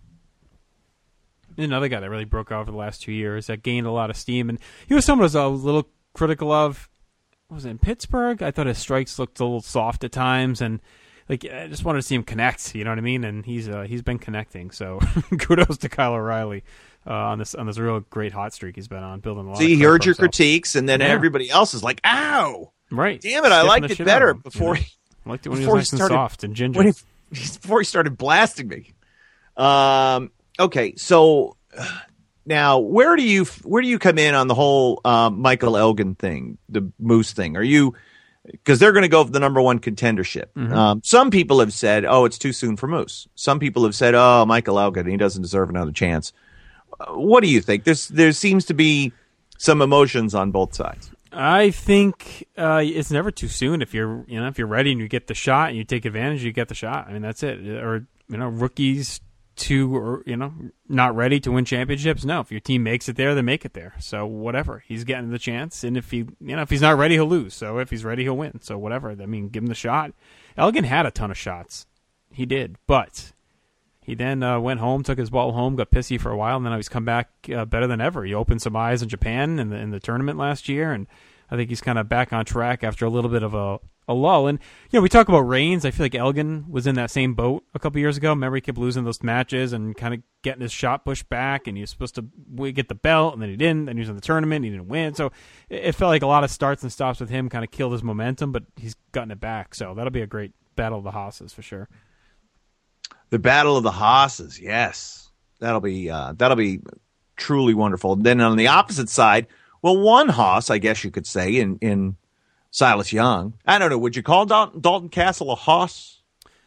guy that really broke out over the last 2 years that gained a lot of steam, and he was someone I was a little critical of. Was it in Pittsburgh? I thought his strikes looked a little soft at times, and I just wanted to see him connect, you know what I mean? And he's been connecting. So kudos to Kyle O'Reilly on this real great hot streak he's been on, building a lot. See, he heard your critiques, and then everybody else is like, "Ow, right? Damn it, I liked it better before." I liked it when he was nice and soft and ginger. Before he started blasting me. Okay, so now where do you come in on the whole Michael Elgin thing, the Moose thing? Are you? Because they're going to go for the number one contendership. Some people have said, "Oh, it's too soon for Moose." Some people have said, "Oh, Michael Elgin, he doesn't deserve another chance." What do you think? There seems to be some emotions on both sides. I think it's never too soon if you're ready and you get the shot and you take advantage, you get the shot. I mean, that's it. Or rookies not ready to win championships. No, if your team makes it there, they make it there. So whatever, he's getting the chance. And if he's not ready, he'll lose. So if he's ready, he'll win. So whatever. I mean, give him the shot. Elgin had a ton of shots. He did, but he then went home, took his ball home, got pissy for a while, and then he's come back better than ever. He opened some eyes in Japan in the tournament last year, and I think he's kind of back on track after a little bit of a lull. And we talk about Reigns. I feel like Elgin was in that same boat a couple years ago. Remember, he kept losing those matches and kind of getting his shot pushed back, and he was supposed to get the belt, and then he didn't. Then he was in the tournament, and he didn't win. So it felt like a lot of starts and stops with him kind of killed his momentum, but he's gotten it back. So that'll be a great battle of the Hosses for sure. The Battle of the Hosses, yes, that'll be truly wonderful. Then on the opposite side, well, one Hoss, I guess you could say, in Silas Young. I don't know. Would you call Dalton Castle a Hoss?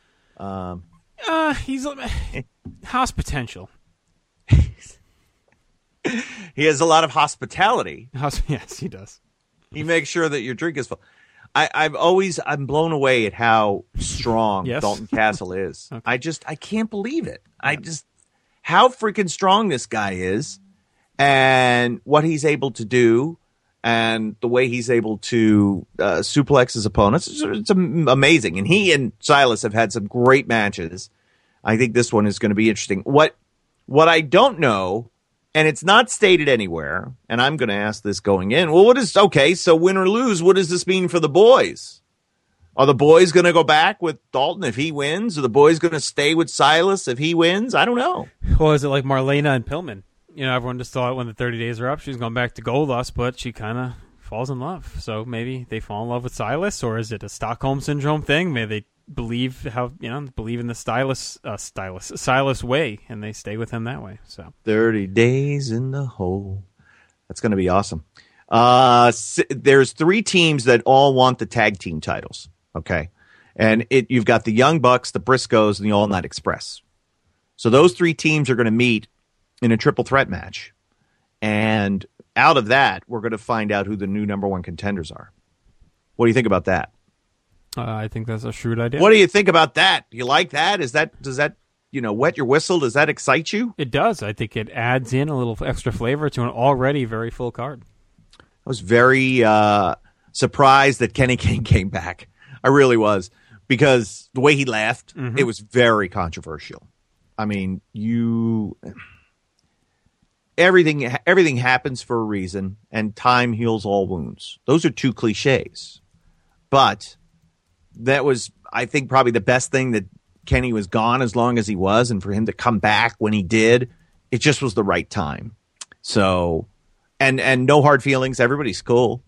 He's Hoss potential. He has a lot of hospitality. Yes, he does. He makes sure that your drink is full. I'm blown away at how strong Dalton Castle is. Okay. I can't believe it. How freaking strong this guy is, and what he's able to do, and the way he's able to suplex his opponents. It's amazing. And he and Silas have had some great matches. I think this one is going to be interesting. What I don't know, and it's not stated anywhere, and I'm going to ask this going in. Well, so win or lose, what does this mean for the boys? Are the boys going to go back with Dalton if he wins? Are the boys going to stay with Silas if he wins? I don't know. Well, is it like Marlena and Pillman? Everyone just thought when the 30 days are up, she's going back to Goldust, but she kind of falls in love. So maybe they fall in love with Silas, or is it a Stockholm Syndrome thing? Maybe they believe in the Silas way, and they stay with him that way. So 30 days in the hole. That's going to be awesome. There's 3 teams that all want the tag team titles. Okay. And you've got the Young Bucks, the Briscoes, and the All Night Express. So those 3 teams are going to meet in a triple threat match. And out of that, we're going to find out who the new number 1 contenders are. What do you think about that? I think that's a shrewd idea. What do you think about that? You like that? Does that wet your whistle? Does that excite you? It does. I think it adds in a little extra flavor to an already very full card. I was very surprised that Kenny King came back. I really was, because the way he laughed, It was very controversial. I mean, everything happens for a reason, and time heals all wounds. Those are 2 cliches. But that was, I think, probably the best thing, that Kenny was gone as long as he was, and for him to come back when he did, it just was the right time. So, and no hard feelings. Everybody's cool.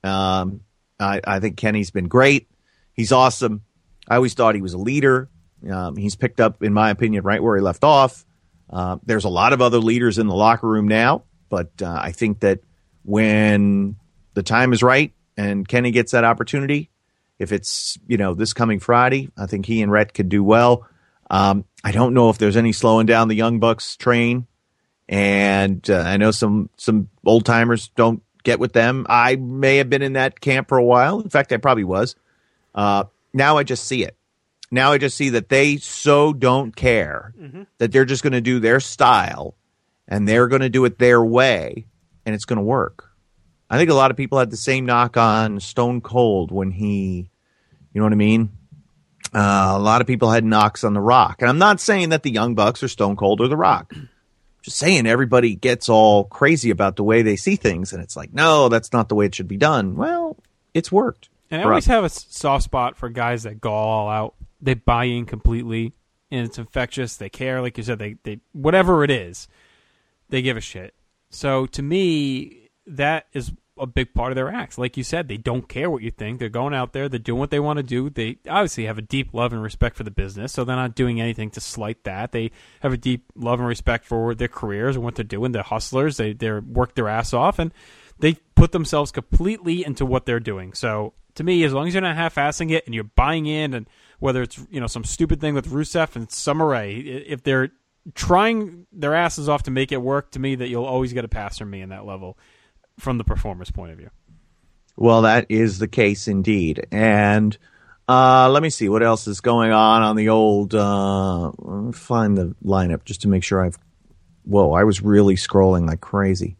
I think Kenny's been great. He's awesome. I always thought he was a leader. He's picked up, in my opinion, right where he left off. There's a lot of other leaders in the locker room now, but I think that when the time is right and Kenny gets that opportunity, if it's this coming Friday, I think he and Rhett could do well. I don't know if there's any slowing down the Young Bucks train, and I know some old timers don't get with them. I may have been in that camp for a while. In fact, I probably was. Now I just see it. Now I just see that they so don't care that they're just going to do their style, and they're going to do it their way, and it's going to work. I think a lot of people had the same knock on Stone Cold when he, you know what I mean? A lot of people had knocks on The Rock. And I'm not saying that the Young Bucks are Stone Cold or The Rock. Just saying everybody gets all crazy about the way they see things, and it's like, no, that's not the way it should be done. Well, it's worked. And I always have a soft spot for guys that go all out. They buy in completely, and it's infectious. They care, like you said. They whatever it is, they give a shit. So to me, that is a big part of their acts. Like you said, they don't care what you think. They're going out there. They're doing what they want to do. They obviously have a deep love and respect for the business, so they're not doing anything to slight that. They have a deep love and respect for their careers and what they're doing. They're hustlers. They work their ass off, and they put themselves completely into what they're doing. So to me, as long as you're not half-assing it and you're buying in, and whether it's some stupid thing with Rusev and Summer Rae, if they're trying their asses off to make it work, to me, that you'll always get a pass from me in that level from the performer's point of view. Well, that is the case indeed. And let me see what else is going on the old. Let me find the lineup just to make sure I've. Whoa, I was really scrolling like crazy.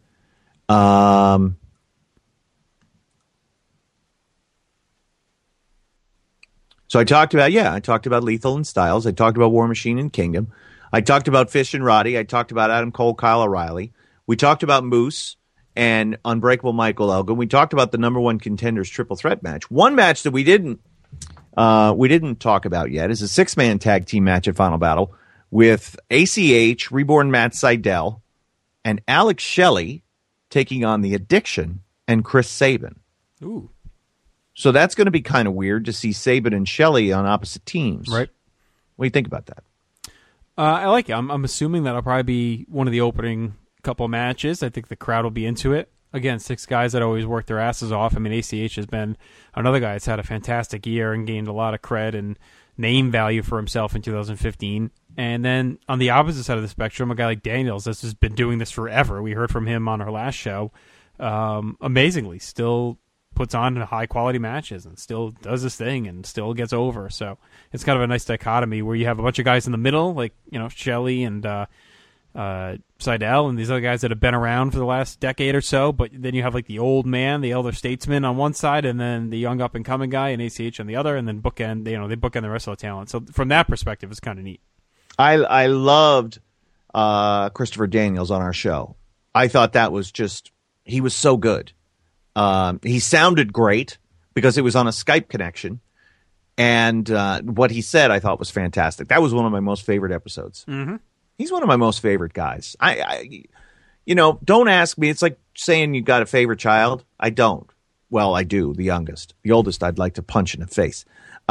So I talked about Lethal and Styles. I talked about War Machine and Kingdom. I talked about Fish and Roddy. I talked about Adam Cole, Kyle O'Reilly. We talked about Moose and Unbreakable Michael Elgin. We talked about the number 1 contenders triple threat match. One match that we didn't talk about yet is a 6-man tag team match at Final Battle with ACH, Reborn Matt Sydal, and Alex Shelley taking on The Addiction and Chris Sabin. Ooh. So that's going to be kind of weird to see Sabin and Shelley on opposite teams. Right. What do you think about that? I like it. I'm assuming that'll probably be one of the opening couple matches. I think the crowd will be into it. Again, 6 guys that always work their asses off. I mean, ACH has been another guy that's had a fantastic year and gained a lot of cred and name value for himself in 2015. And then on the opposite side of the spectrum, a guy like Daniels that's just been doing this forever. We heard from him on our last show. Amazingly, still puts on high-quality matches and still does this thing and still gets over. So it's kind of a nice dichotomy where you have a bunch of guys in the middle, like Shelley and Sydal and these other guys that have been around for the last decade or so, but then you have like the old man, the elder statesman on one side, and then the young up-and-coming guy and ACH on the other, and then they bookend the rest of the talent. So from that perspective, it's kind of neat. I loved Christopher Daniels on our show. I thought that was he was so good. He sounded great because it was on a Skype connection. And what he said, I thought was fantastic. That was one of my most favorite episodes. Mm-hmm. He's one of my most favorite guys. I don't ask me. It's like saying you got a favorite child. I don't. Well, I do. The youngest. The oldest, I'd like to punch in the face.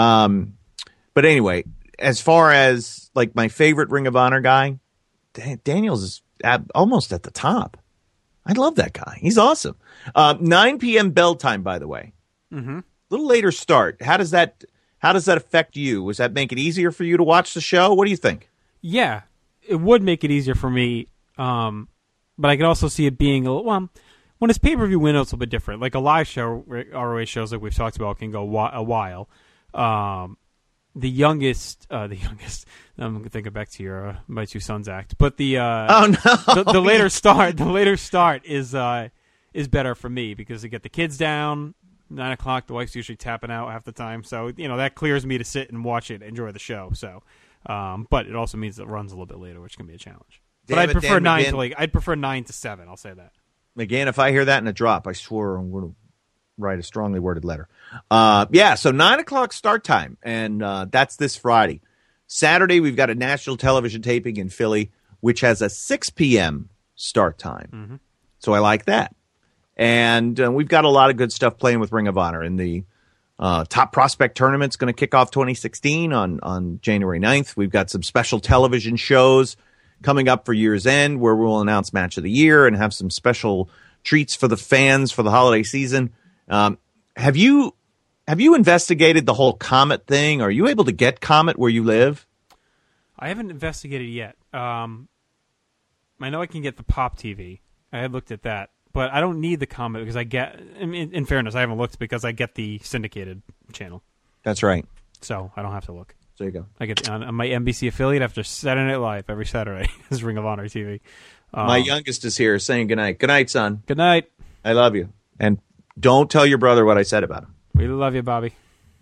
But anyway, as far as like my favorite Ring of Honor guy, Daniels is almost at the top. I love that guy. He's awesome. 9 p.m. bell time, by the way. Mm-hmm. A little later start. How does that affect you? Does that make it easier for you to watch the show? What do you think? Yeah, it would make it easier for me. But I could also see it being a little, well, when it's pay-per-view window, it's a little bit different. Like a live show, ROH shows like we've talked about can go a while. The youngest, I'm thinking back to your My Two Sons act, but the later start is better for me because I get the kids down 9 o'clock. The wife's usually tapping out half the time, so that clears me to sit and watch it, enjoy the show. So, but it also means it runs a little bit later, which can be a challenge. But I'd prefer 9 to 7. I'll say that. Again, if I hear that in a drop, I swear I'm going to write a strongly worded letter. So 9 o'clock start time, and that's this Friday. Saturday, we've got a national television taping in Philly, which has a 6 p.m. start time. Mm-hmm. So I like that. And we've got a lot of good stuff playing with Ring of Honor. And the Top Prospect Tournament's going to kick off 2016 on January 9th. We've got some special television shows coming up for year's end where we'll announce Match of the Year and have some special treats for the fans for the holiday season. Have you investigated the whole Comet thing? Are you able to get Comet where you live? I haven't investigated yet. I know I can get the Pop TV. I had looked at that, but I don't need the Comet because in fairness, I haven't looked because I get the syndicated channel. That's right. So I don't have to look. There you go. I get on my NBC affiliate after Saturday Night Live every Saturday is Ring of Honor TV. My youngest is here saying goodnight. Good night, son. Good night. I love you. And don't tell your brother what I said about him. We love you, Bobby.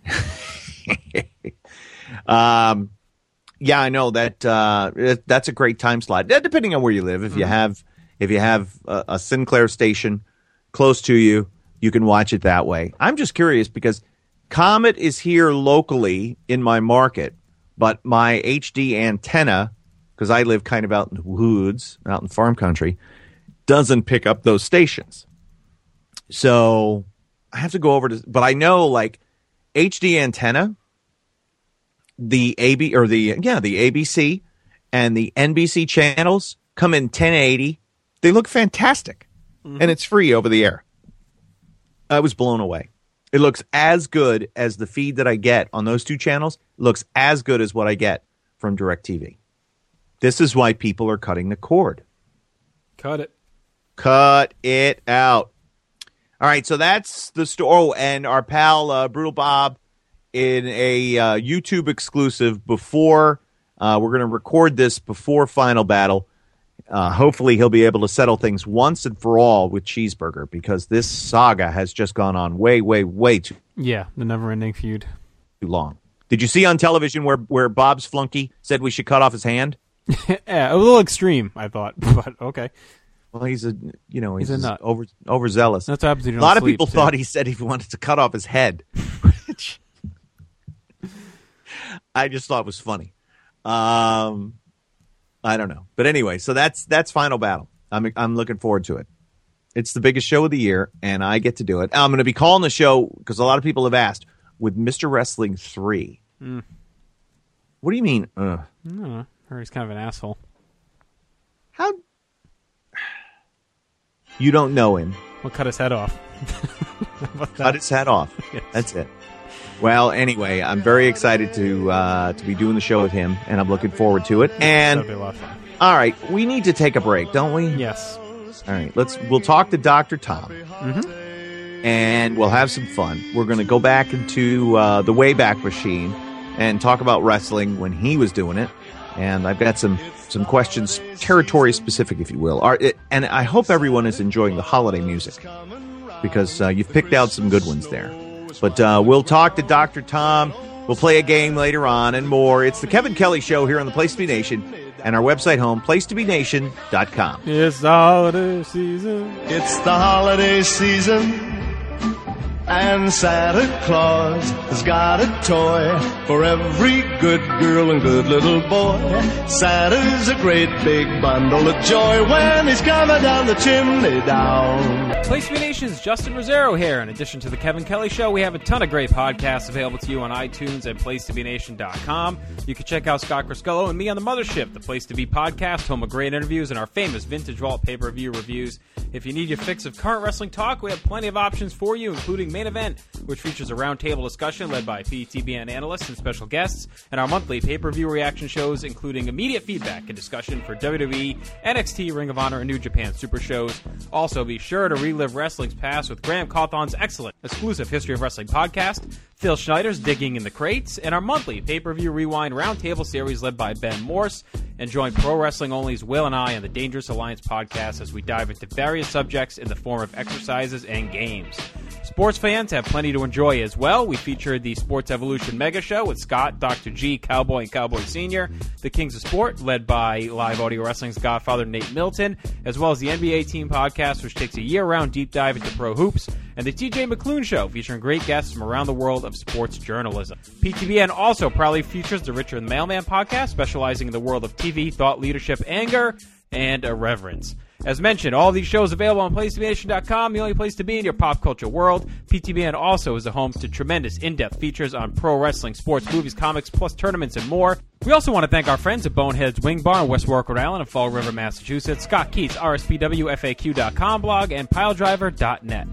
Yeah, I know that that's a great time slot. Depending on where you live, if you have a Sinclair station close to you, you can watch it that way. I'm just curious because Comet is here locally in my market, but my HD antenna, because I live kind of out in the woods, out in farm country, doesn't pick up those stations. So I have to go over to, but I know like HD antenna, the ABC and the NBC channels come in 1080. They look fantastic, and it's free over the air. I was blown away. It looks as good as the feed that I get on those two channels. It looks as good as what I get from DirecTV. This is why people are cutting the cord. Cut it. Cut it out. All right, so that's the story. Oh, and our pal Brutal Bob in a YouTube exclusive before we're going to record this before Final Battle. Hopefully he'll be able to settle things once and for all with Cheeseburger because this saga has just gone on way, way, way too the never-ending feud. Too long. Did you see on television where Bob's flunky said we should cut off his hand? Yeah, a little extreme, I thought, but okay. Well, he's a nut. Overzealous. That's what happens when you don't sleep. A lot of people thought he said he wanted to cut off his head. I just thought it was funny. I don't know. But anyway, so that's Final Battle. I'm looking forward to it. It's the biggest show of the year, and I get to do it. I'm going to be calling the show, because a lot of people have asked, with Mr. Wrestling 3. What do you mean? No, I heard he's kind of an asshole. How? You don't know him. We'll cut his head off. Cut his head off. Yes. That's it. Well, anyway, I'm very excited to be doing the show with him, and I'm looking forward to it. And that'll be a lot of fun. All right, we need to take a break, don't we? Yes. All right, we'll talk to Dr. Tom, and we'll have some fun. We're going to go back into the Wayback Machine and talk about wrestling when he was doing it. And I've got some questions, territory specific, if you will. And I hope everyone is enjoying the holiday music because you've picked out some good ones there. But we'll talk to Dr. Tom. We'll play a game later on and more. It's the Kevin Kelly Show here on the Place to Be Nation and our website home, placetobenation.com. It's the holiday season. It's the holiday season, and Santa Claus has got a toy for every good girl and good little boy. Santa's a great big bundle of joy when he's coming down the chimney down. Place to Be Nation's Justin Rosero here. In addition to the Kevin Kelly Show, we have a ton of great podcasts available to you on iTunes and placetobenation.com. You can check out Scott Criscullo and me on the Mothership, the Place to Be podcast, home of great interviews and our famous Vintage Vault pay-per-view reviews. If you need your fix of current wrestling talk, we have plenty of options for you, including Main Event, which features a roundtable discussion led by PTBN analysts and special guests, and our monthly pay-per-view reaction shows, including immediate feedback and discussion for WWE, NXT, Ring of Honor, and New Japan Super shows. Also, be sure to relive wrestling's past with Graham Cawthon's excellent exclusive History of Wrestling podcast, Phil Schneider's Digging in the Crates, and our monthly pay-per-view rewind roundtable series led by Ben Morse. And join Pro Wrestling Only's Will and I on the Dangerous Alliance podcast as we dive into various subjects in the form of exercises and games. Sports fans have plenty to enjoy as well. We featured the Sports Evolution Mega Show with Scott, Dr. G, Cowboy, and Cowboy Sr., the Kings of Sport, led by Live Audio Wrestling's Godfather Nate Milton, as well as the NBA Team Podcast, which takes a year-round deep dive into pro hoops, and the TJ McClune Show, featuring great guests from around the world of sports journalism. PTBN also proudly features the Richard the Mailman Podcast, specializing in the world of TV, thought leadership, anger, and irreverence. As mentioned, all these shows available on PlaceToBeNation.com, the only place to be in your pop culture world. PTBN also is the home to tremendous in-depth features on pro wrestling, sports, movies, comics, plus tournaments and more. We also want to thank our friends at Bonehead's Wing Bar in West Warwick, Rhode Island, and Fall River, Massachusetts, Scott Keats, RSPWFAQ.com blog, and PileDriver.net.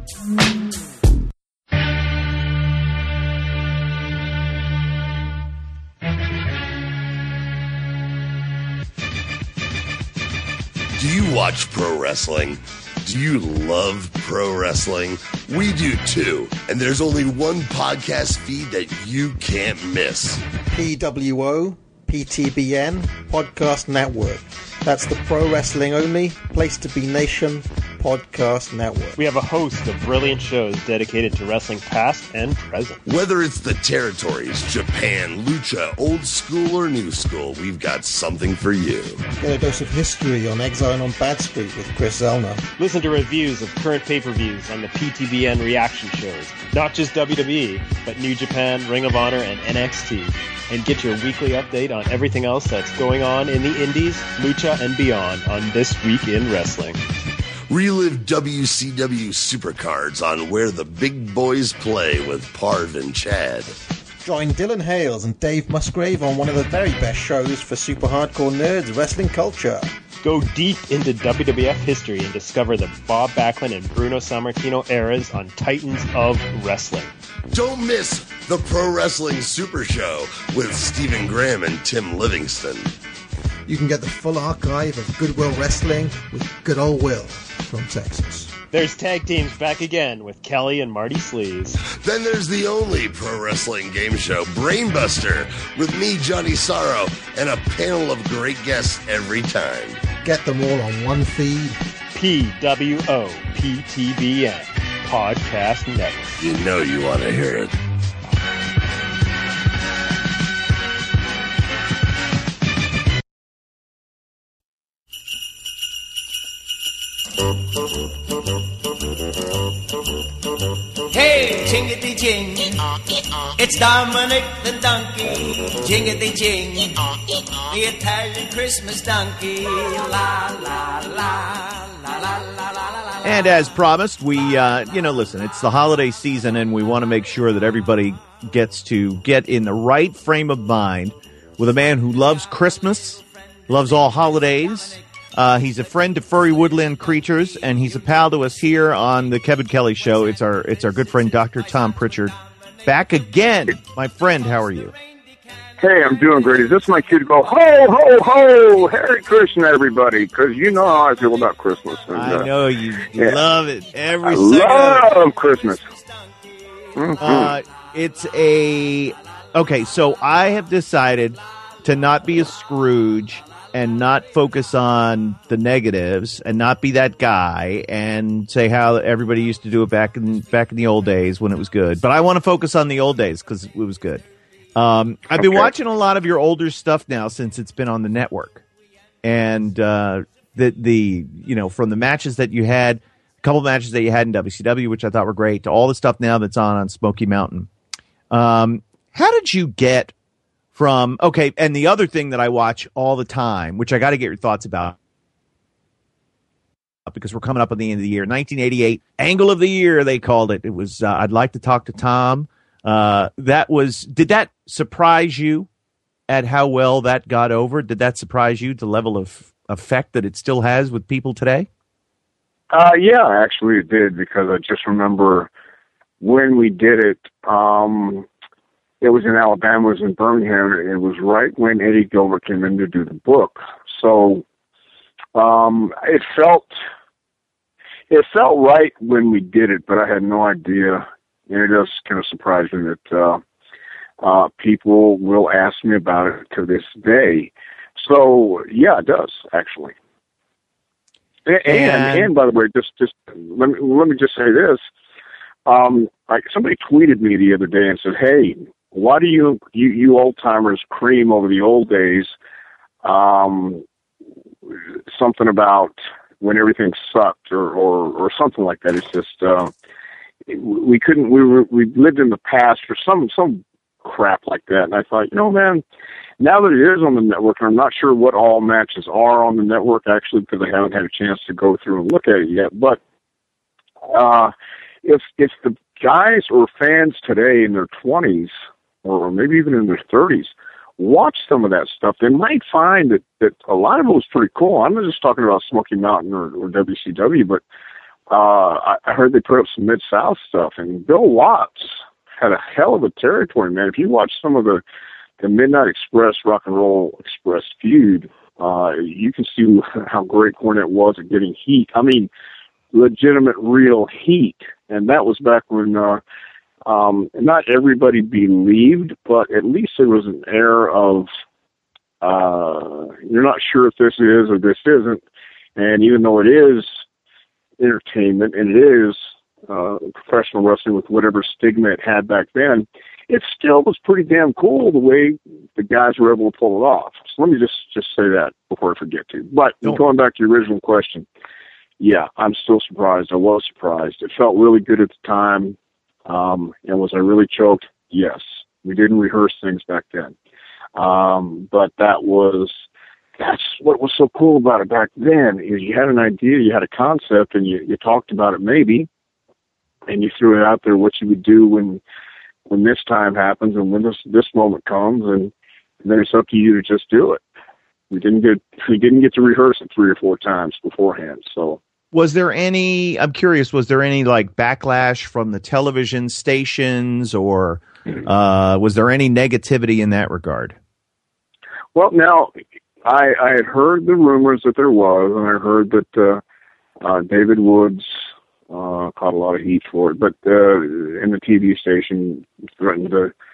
Do you watch pro wrestling? Do you love pro wrestling? We do too. And there's only one podcast feed that you can't miss. PWO, PTBN, Podcast Network. That's the Pro Wrestling Only, Place to Be Nation Podcast Network. We have a host of brilliant shows dedicated to wrestling past and present. Whether it's the territories, Japan, Lucha, old school or new school, we've got something for you. Get a dose of history on Exile on Bad Street with Chris Zellner. Listen to reviews of current pay-per-views on the PTBN reaction shows. Not just WWE, but New Japan, Ring of Honor, and NXT. And get your weekly update on everything else that's going on in the indies, lucha, and beyond on This Week in Wrestling. Relive WCW Supercards on Where the Big Boys Play with Parv and Chad. Join Dylan Hales and Dave Musgrave on one of the very best shows for super hardcore nerds, wrestling culture. Go deep into WWF history and discover the Bob Backlund and Bruno Sammartino eras on Titans of Wrestling. Don't miss the Pro Wrestling Super Show with Stephen Graham and Tim Livingston. You can get the full archive of Goodwill Wrestling with Good Old Will from Texas. There's tag teams back again with Kelly and Marty Sleaze. Then there's the only pro wrestling game show, Brainbuster, with me, Johnny Sorrow, and a panel of great guests every time. Get them all on one feed. PWO PTBN Podcast Network. You know you want to hear it. Hey, jingity jing, it's Dominic the donkey. Jingity jing, the Italian Christmas donkey. La la la la la la la la. And as promised, we, listen, it's the holiday season, and we want to make sure that everybody gets to get in the right frame of mind with a man who loves Christmas, loves all holidays. He's a friend to furry woodland creatures, and he's a pal to us here on the Kevin Kelly Show. It's our good friend, Dr. Tom Pritchard. Back again. My friend, how are you? Hey, I'm doing great. Is this my cue to go, ho, ho, ho, Merry Christmas, everybody? Because you know how I feel about Christmas. And, I know you love it every second. I love Christmas. Mm-hmm. Okay, so I have decided to not be a Scrooge and not focus on the negatives and not be that guy and say how everybody used to do it back in the old days when it was good. But I want to focus on the old days because it was good. I've been watching a lot of your older stuff now since it's been on the network, and from the matches that you had, a couple of matches that you had in WCW, which I thought were great, to all the stuff now that's on Smoky Mountain. How did you get from and the other thing that I watch all the time, which I got to get your thoughts about, because we're coming up on the end of the year, 1988 Angle of the Year, they called it. It was I'd Like to Talk to Tom. Did that surprise you at how well that got over? Did that surprise you, the level of effect that it still has with people today? Yeah, actually it did, because I just remember when we did it, it was in Alabama, it was in Birmingham, and it was right when Eddie Gilbert came in to do the book. So it felt right when we did it, but I had no idea, and it does kind of surprise me that people will ask me about it to this day. So yeah, it does actually. And by the way, just let me just say this. Like somebody tweeted me the other day and said, "Hey, why do you old timers cream over the old days? Something about when everything sucked or something like that." It's just we lived in the past for some crap like that. And I thought, man, now that it is on the network, and I'm not sure what all matches are on the network actually, because I haven't had a chance to go through and look at it yet. But if the guys or fans today in their 20s or maybe even in their 30s watch some of that stuff, they might find that a lot of it was pretty cool. I'm not just talking about Smoky Mountain or WCW, but I heard they put up some Mid-South stuff, and Bill Watts had a hell of a territory, man. If you watch some of the Midnight Express, Rock and Roll Express feud, you can see how great Cornette was at getting heat. I mean, legitimate, real heat. And that was back when not everybody believed, but at least there was an air of you're not sure if this is or this isn't. And even though it is entertainment and it is professional wrestling with whatever stigma it had back then, it still was pretty damn cool the way the guys were able to pull it off. So let me just say that before I forget to. But going back to your original question, yeah, I'm still surprised. I was surprised. It felt really good at the time. And was I really choked? Yes. We didn't rehearse things back then. But that's what was so cool about it back then, is you had an idea, you had a concept, and you talked about it maybe, and you threw it out there what you would do when this time happens and when this moment comes, and then it's up to you to just do it. We didn't get to rehearse it 3 or 4 times beforehand. So was there any like backlash from the television stations, or was there any negativity in that regard? Well, now I had heard the rumors that there was, and I heard that David Woods caught a lot of heat for it, but and the TV station threatened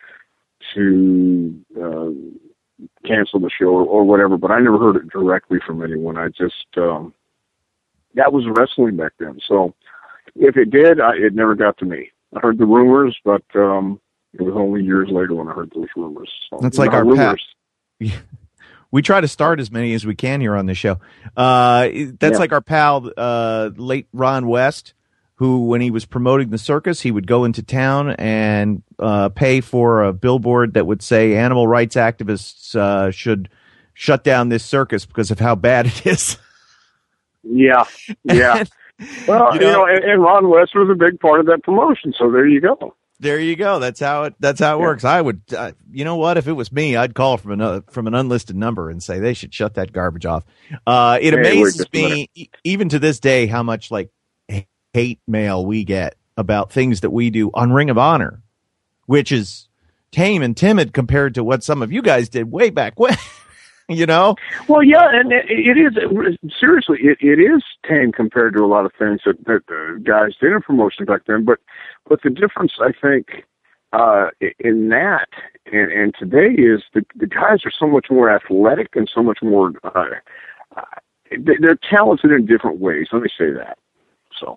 to cancel the show or whatever, but I never heard it directly from anyone. I just that was wrestling back then. So if it did, it never got to me. I heard the rumors, but it was only years later when I heard those rumors. So, that's like our rumors. We try to start as many as we can here on the show. That's like our pal, late Ron West, who, when he was promoting the circus, he would go into town and pay for a billboard that would say animal rights activists should shut down this circus because of how bad it is. Yeah. Well, and Ron West was a big part of that promotion, so there you go. There you go. That's how it works. I would, you know what? If it was me, I'd call from an unlisted number and say they should shut that garbage off. It amazes me, even to this day, how much like hate mail we get about things that we do on Ring of Honor, which is tame and timid compared to what some of you guys did way back when. Well, yeah, and it is seriously. It is tame compared to a lot of things that guys did in promotion back then. But the difference, I think, in that and today is the guys are so much more athletic and so much more. They're talented in different ways. Let me say that. So,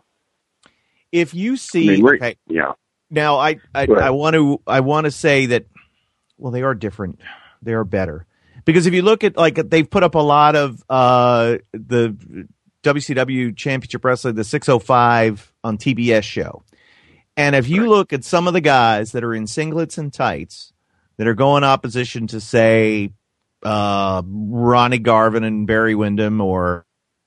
if you see, yeah. Now, I want to say that well, they are different. They are better. Because if you look at, like, they've put up a lot of the WCW Championship Wrestling, the 605 on TBS show. And if you look at some of the guys that are in singlets and tights that are going opposition to, say, Ronnie Garvin and Barry Windham or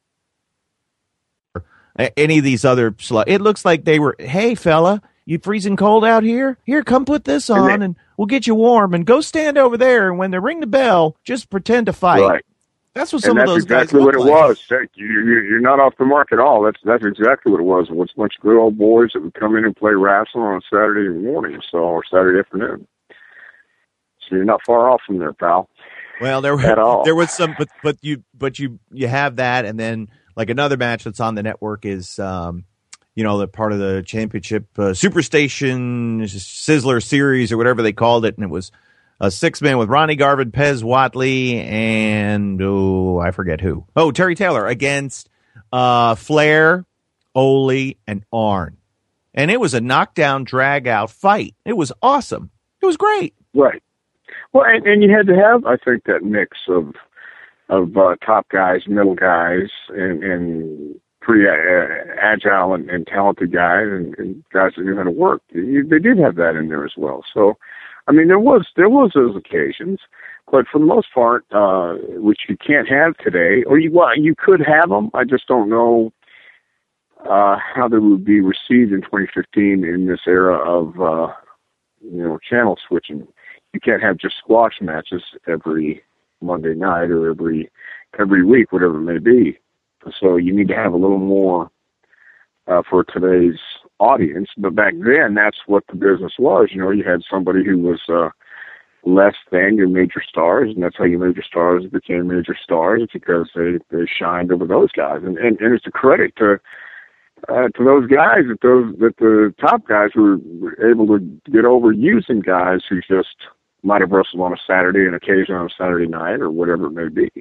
any of these other it looks like they were, hey, fella, you freezing cold out here? Here, come put this on and we'll get you warm, and go stand over there, and when they ring the bell, just pretend to fight. Right. That's what some of those guys look like. That's exactly what it like. was. You're not off the mark at all. That's exactly what it was. It was a bunch of good old boys that would come in and play wrestling on Saturday morning, or Saturday afternoon. So you're not far off from there, pal. Well, there was some, but you have that, and then like another match that's on the network is the part of the championship Superstation Sizzler Series or whatever they called it, and it was a 6-man with Ronnie Garvin, Pez Whatley, and I forget who. Oh, Terry Taylor against Flair, Ole, and Arn, and it was a knockdown, drag out fight. It was awesome. It was great. Right. Well, and you had to have, I think, that mix of top guys, middle guys, and pretty agile and talented guys, and guys that knew how to work. They did have that in there as well. So, I mean, there was those occasions, but for the most part, which you can't have today, or you could have them. I just don't know how they would be received in 2015 in this era of channel switching. You can't have just squash matches every Monday night or every week, whatever it may be. So you need to have a little more for today's audience. But back then, that's what the business was. You had somebody who was less than your major stars, and that's how your major stars became major stars, because they shined over those guys. And it's a credit to those guys that the top guys were able to get over using guys who just might have wrestled on a Saturday and occasionally on a Saturday night or whatever it may be.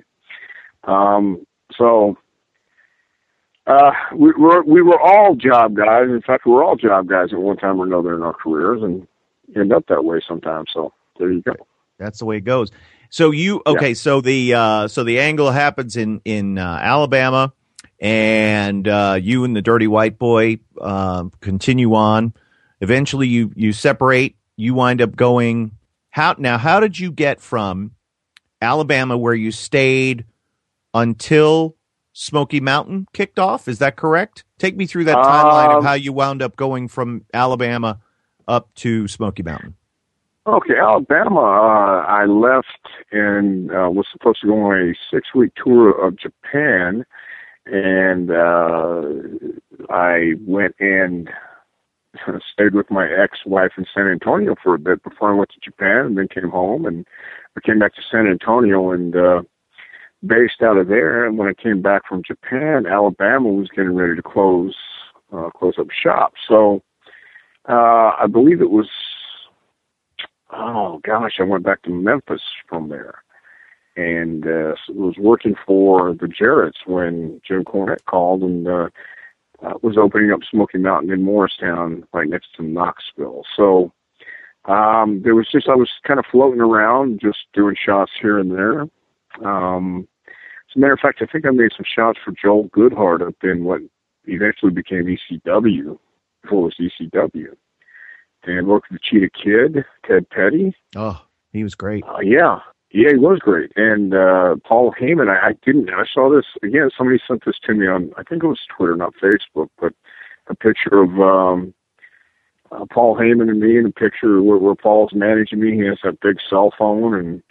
We were all job guys. In fact, we were all job guys at one time or another in our careers, and end up that way sometimes. So there you go. That's the way it goes. So so the angle happens in Alabama, and you and the Dirty White Boy continue on. Eventually, you separate. You wind up going. How did you get from Alabama, where you stayed until Smoky Mountain kicked off? Is that correct? Take me through that timeline of how you wound up going from Alabama up to Smoky Mountain. Okay, Alabama, I left and was supposed to go on a 6-week tour of Japan, and I went and stayed with my ex-wife in San Antonio for a bit before I went to Japan, and then came home, and I came back to San Antonio and based out of there. And when I came back from Japan, Alabama was getting ready to close up shop. So I believe it was, I went back to Memphis from there, and was working for the Jarretts when Jim Cornette called and was opening up Smoky Mountain in Morristown, right next to Knoxville. So I was kind of floating around, just doing shots here and there. As a matter of fact, I think I made some shots for Joel Goodhart up in what eventually became ECW, before it was ECW. And worked with the Cheetah Kid, Ted Petty. Oh, he was great. Yeah, he was great. And Paul Heyman, I saw this, again, somebody sent this to me on, I think it was Twitter, not Facebook, but a picture of Paul Heyman and me, and a picture where Paul's managing me. He has that big cell phone, and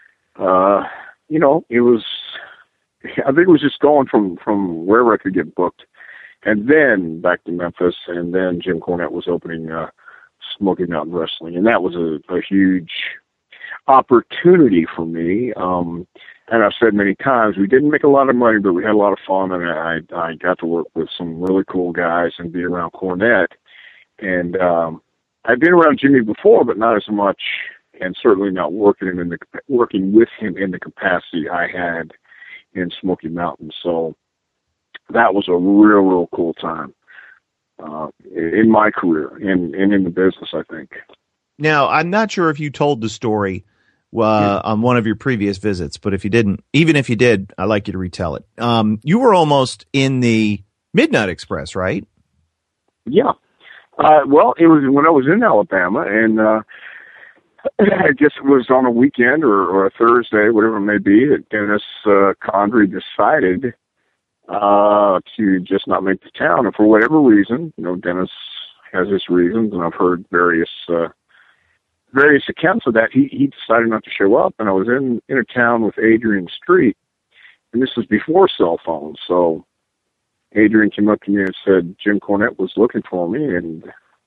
it was, I think it was just going from wherever I could get booked, and then back to Memphis, and then Jim Cornette was opening Smoky Mountain Wrestling, and that was a huge opportunity for me. And I've said many times, we didn't make a lot of money, but we had a lot of fun, and I got to work with some really cool guys and be around Cornette. And I'd been around Jimmy before, but not as much, and certainly not working with him in the capacity I had in Smoky Mountain. So that was a real cool time in my career and in the business, I think. Now, I'm not sure if you told the story, on one of your previous visits. But if you didn't, even if you did, I'd like you to retell it. You were almost in the Midnight Express, right? Yeah. Well, it was when I was in Alabama, and I guess it was on a weekend or a Thursday, whatever it may be, that Dennis Condrey decided to just not make the town. And for whatever reason, Dennis has his reasons, and I've heard various accounts of that. He decided not to show up, and I was in a town with Adrian Street, and this was before cell phones, so Adrian came up to me and said Jim Cornette was looking for me, and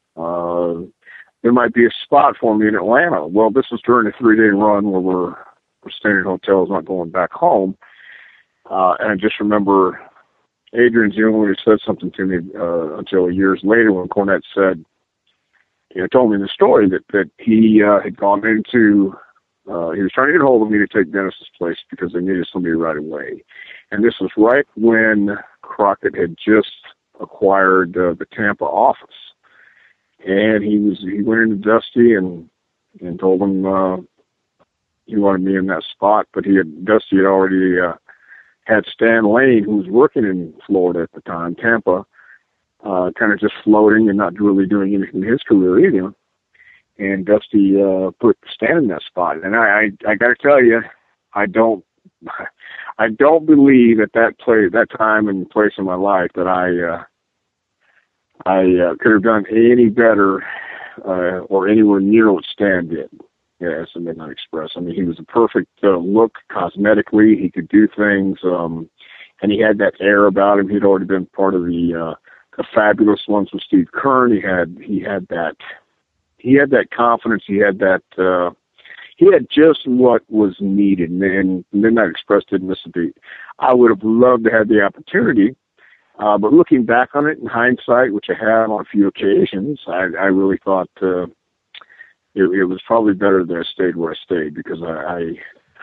there might be a spot for me in Atlanta. Well, this was during a 3-day run where we're staying in hotels, not going back home. And I just remember Adrian's the only one who said something to me until years later when Cornette said, told me the story that he had gone into, he was trying to get hold of me to take Dennis's place because they needed somebody right away. And this was right when Crockett had just acquired the Tampa office. And he went into Dusty and told him he wanted me in that spot, but Dusty had already had Stan Lane, who was working in Florida at the time, Tampa, kind of just floating and not really doing anything in his career either. And Dusty put Stan in that spot. And I got to tell you, I don't believe at that time and place in my life that I could have done any better or anywhere near what Stan did as the Midnight Express. I mean, he was a perfect look cosmetically. He could do things, and he had that air about him. He'd already been part of the Fabulous Ones with Steve Kern. He had that confidence. He had that. He had just what was needed, and Midnight Express didn't miss a beat. I would have loved to have the opportunity, but looking back on it in hindsight, which I have on a few occasions, I really thought it was probably better that I stayed where I stayed, because I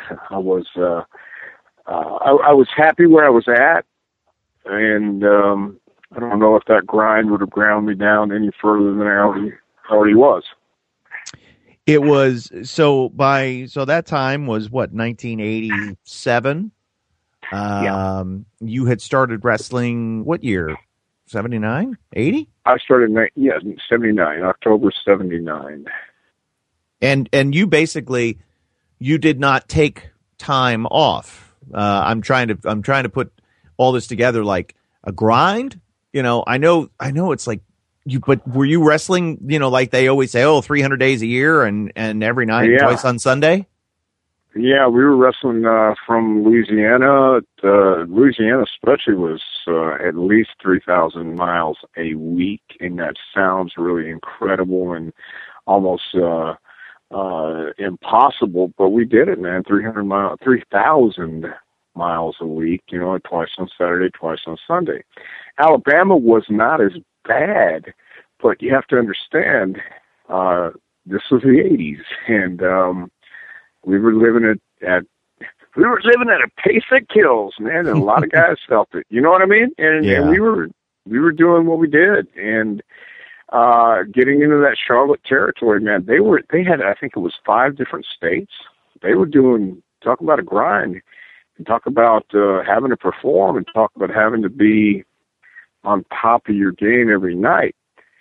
was happy where I was at, and I don't know if that grind would have ground me down any further than I already was. It was so that time was what, 1987? Yeah. You had started wrestling what year? 79? 80? I started 79, October 79. And you basically, you did not take time off. I'm trying to put all this together like a grind. I know it's like but were you wrestling, like they always say, 300 days a year and every night, twice on Sunday? Yeah, we were wrestling from Louisiana. Louisiana especially was at least 3,000 miles a week, and that sounds really incredible and almost impossible, but we did it, man. 3,000 miles a week, twice on Saturday, twice on Sunday. Alabama was not as bad, but you have to understand, this was the 80s, and we were living at a pace that kills, man, and a lot of guys felt it. You know what I mean? And we were doing what we did, and getting into that Charlotte territory, man. They had, I think it was 5 different states. They were talk about a grind, and talk about having to perform, and talk about having to be on top of your game every night.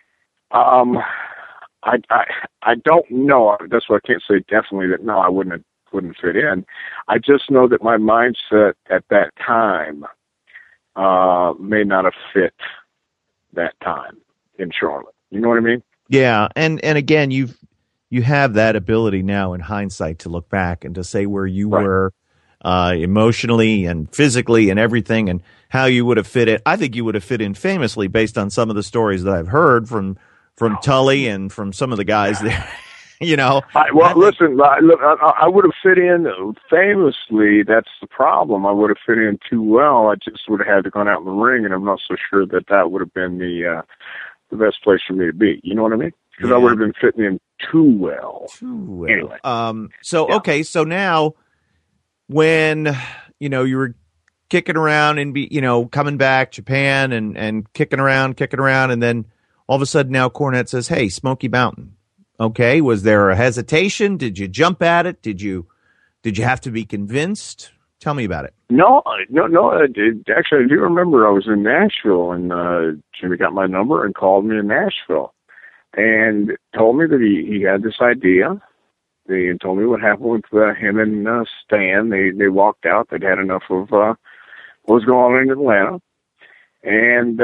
I don't know. That's why I can't say definitely that no, I wouldn't fit in. I just know that my mindset at that time may not have fit that time in Charlotte. You know what I mean? Yeah, and again, you have that ability now in hindsight to look back and to say where you were emotionally and physically and everything, and how you would have fit in. I think you would have fit in famously based on some of the stories that I've heard from Tully and from some of the guys there. Listen, I would have fit in famously. That's the problem. I would have fit in too well. I just would have had to gone out in the ring, and I'm not so sure that would have been the best place for me to be. You know what I mean? Because I would have been fitting in too well. Anyway. Okay, so now when you were kicking around and coming back Japan and kicking around, and then all of a sudden now Cornette says, "Hey, Smoky Mountain." Okay, was there a hesitation? Did you jump at it? Did you Did you have to be convinced? Tell me about it. No. Actually, I do remember I was in Nashville, and Jimmy got my number and called me in Nashville and told me that he had this idea. He told me what happened with him and Stan. They walked out. They'd had enough of what was going on in Atlanta. And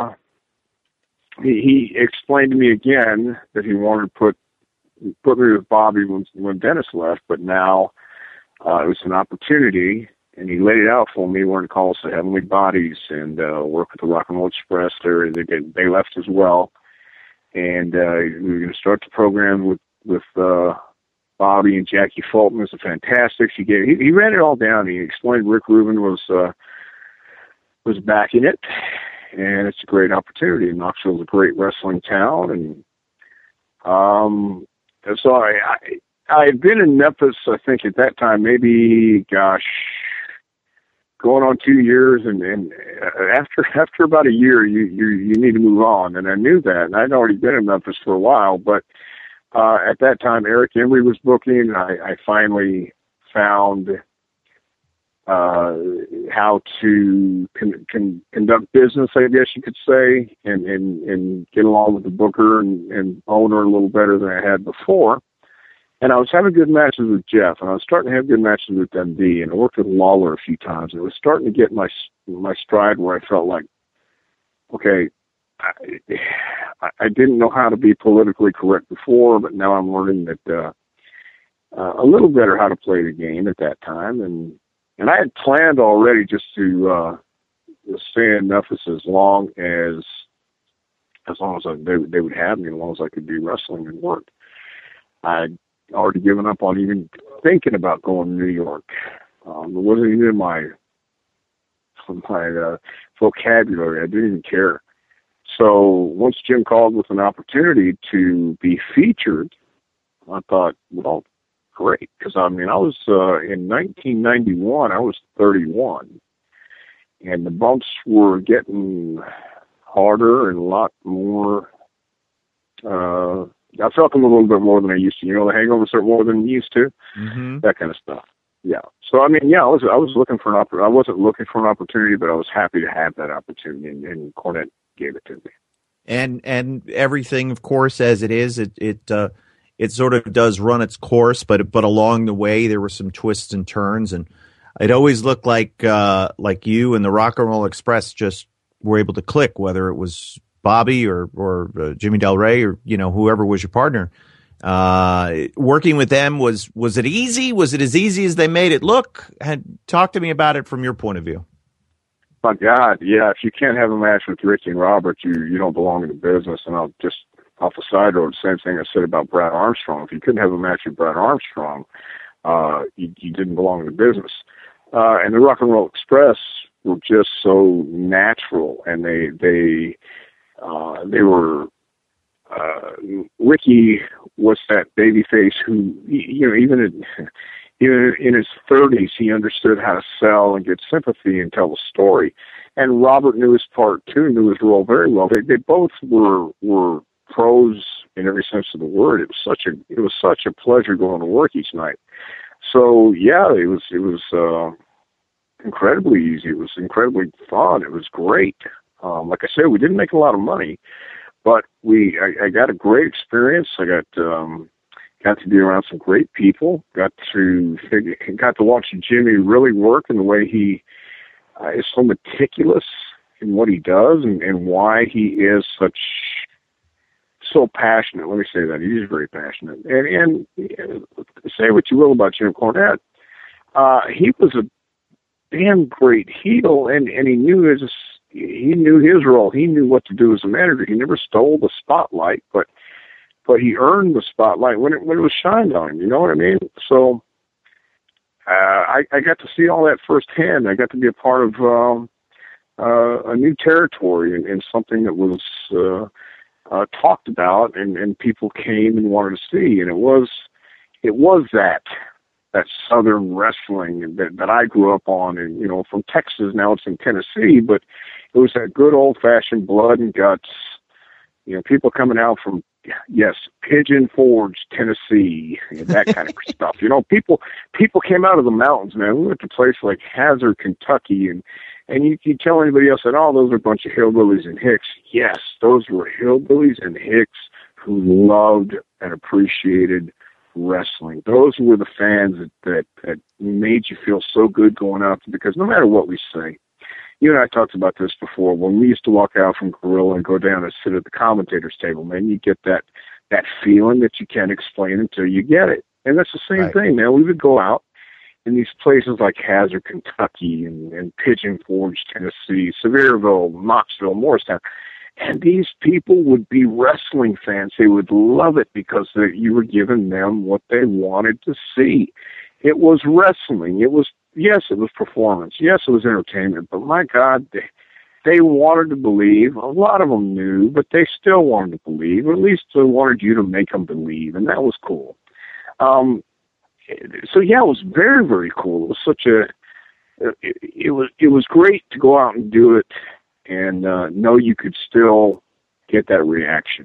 he explained to me again that he wanted to put me with Bobby when Dennis left, but now it was an opportunity, and he laid it out for me. He wanted to call us the Heavenly Bodies and work with the Rock and Roll Express there. They left as well. And we were going to start the program with Bobby and Jackie Fulton. It was fantastic. He ran it all down. He explained Rick Rubin was backing it, and it's a great opportunity. Knoxville's a great wrestling town, and so I had been in Memphis, I think at that time, maybe, going on 2 years, and after about a year, you need to move on, and I knew that, and I'd already been in Memphis for a while, but at that time, Eric Embry was booking, and I finally found how to conduct business, I guess you could say, and get along with the booker and owner a little better than I had before. And I was having good matches with Jeff, and I was starting to have good matches with MD, and I worked with Lawler a few times. And it was starting to get my stride where I felt like, okay, I didn't know how to be politically correct before, but now I'm learning that a little better how to play the game at that time. And I had planned already just to stay in Memphis as long as they would have me, as long as I could do wrestling and work. I'd already given up on even thinking about going to New York. It wasn't even in my vocabulary. I didn't even care. So once Jim called with an opportunity to be featured, I thought, well, great. Because, I was in 1991, I was 31. And the bumps were getting harder and a lot more. I felt them a little bit more than I used to. The hangovers are more than you used to. Mm-hmm. That kind of stuff. Yeah. So, I was looking for I wasn't looking for an opportunity, but I was happy to have that opportunity, and Cornette gave it to me. And everything, of course, as it is, it sort of does run its course, but along the way there were some twists and turns, and it always looked like you and the Rock and Roll Express just were able to click, whether it was Bobby or Jimmy Del Rey or whoever was your partner. Working with them, was it easy? Was it as easy as they made it look? Talk to me about it from your point of view. My God, yeah. If you can't have a match with Ricky and Robert, you don't belong in the business. And I'll just off the side road, the same thing I said about Brad Armstrong. If you couldn't have a match with Brad Armstrong, you didn't belong in the business. And the Rock and Roll Express were just so natural, and they were. Ricky was that babyface who, even in his 30s, he understood how to sell and get sympathy and tell a story. And Robert knew his part too, knew his role very well. They both were pros in every sense of the word. It was such a pleasure going to work each night. So yeah, it was incredibly easy. It was incredibly fun. It was great. Like I said, we didn't make a lot of money, but I got a great experience. I got to be around some great people. Got to watch Jimmy really work in the way he is so meticulous in what he does and why he is so passionate. Let me say that. He's very passionate. And say what you will about Jim Cornette, he was a damn great heel, and he knew his role. He knew what to do as a manager. He never stole the spotlight, but he earned the spotlight when it was shined on him. You know what I mean? So I got to see all that firsthand. I got to be a part of a new territory and something that was talked about and people came and wanted to see. And it was that Southern wrestling that I grew up on, and from Texas. Now it's in Tennessee, but it was that good old fashioned blood and guts. People coming out from yes, Pigeon Forge, Tennessee, and that kind of stuff. You know, people came out of the mountains, man. We went to places like Hazard, Kentucky, and you tell anybody else that, oh, those are a bunch of hillbillies and hicks. Yes, those were hillbillies and hicks who loved and appreciated wrestling. Those were the fans that made you feel so good going out, because no matter what we say, you and I talked about this before, when we used to walk out from Gorilla and go down and sit at the commentator's table, man, you get that feeling that you can't explain until you get it. And that's the same thing, man. We would go out in these places like Hazard, Kentucky, and Pigeon Forge, Tennessee, Sevierville, Knoxville, Morristown. And these people would be wrestling fans. They would love it because you were giving them what they wanted to see. It was wrestling. Yes, it was performance. Yes, it was entertainment. But my God, they wanted to believe. A lot of them knew, but they still wanted to believe. Or at least they wanted you to make them believe, and that was cool. So yeah, it was very, very cool. It was such it was great to go out and do it and know you could still get that reaction.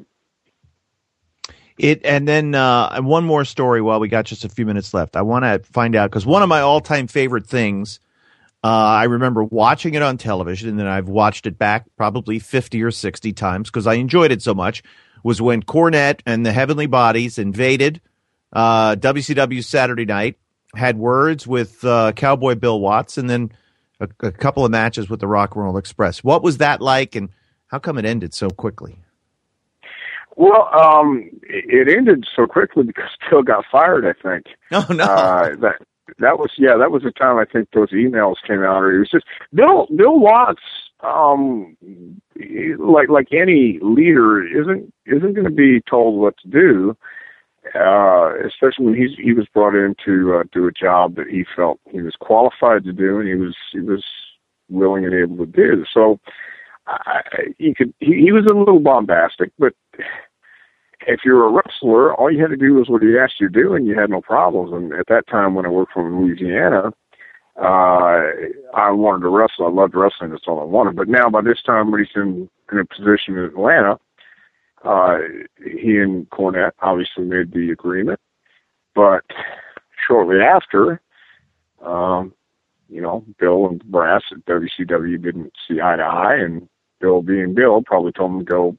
And then one more story while we got just a few minutes left. I want to find out, because one of my all-time favorite things, I remember watching it on television, and then I've watched it back probably 50 or 60 times because I enjoyed it so much, was when Cornette and the Heavenly Bodies invaded WCW Saturday Night, had words with Cowboy Bill Watts, and then a couple of matches with the Rock and Roll Express. What was that like, and how come it ended so quickly? Well, it ended so quickly because Bill got fired, I think. Oh, no. That was the time I think those emails came out. Or it was just Bill Watts, like any leader, isn't going to be told what to do, especially when he was brought in to do a job that he felt he was qualified to do, and he was willing and able to do. So he was a little bombastic, but if you're a wrestler, all you had to do was what he asked you to do, and you had no problems. And at that time, when I worked for Louisiana, I wanted to wrestle. I loved wrestling. That's all I wanted. But now, by this time, when he's in a position in Atlanta, he and Cornette obviously made the agreement. But shortly after, Bill and the brass at WCW didn't see eye to eye, and Bill, being Bill, probably told him to go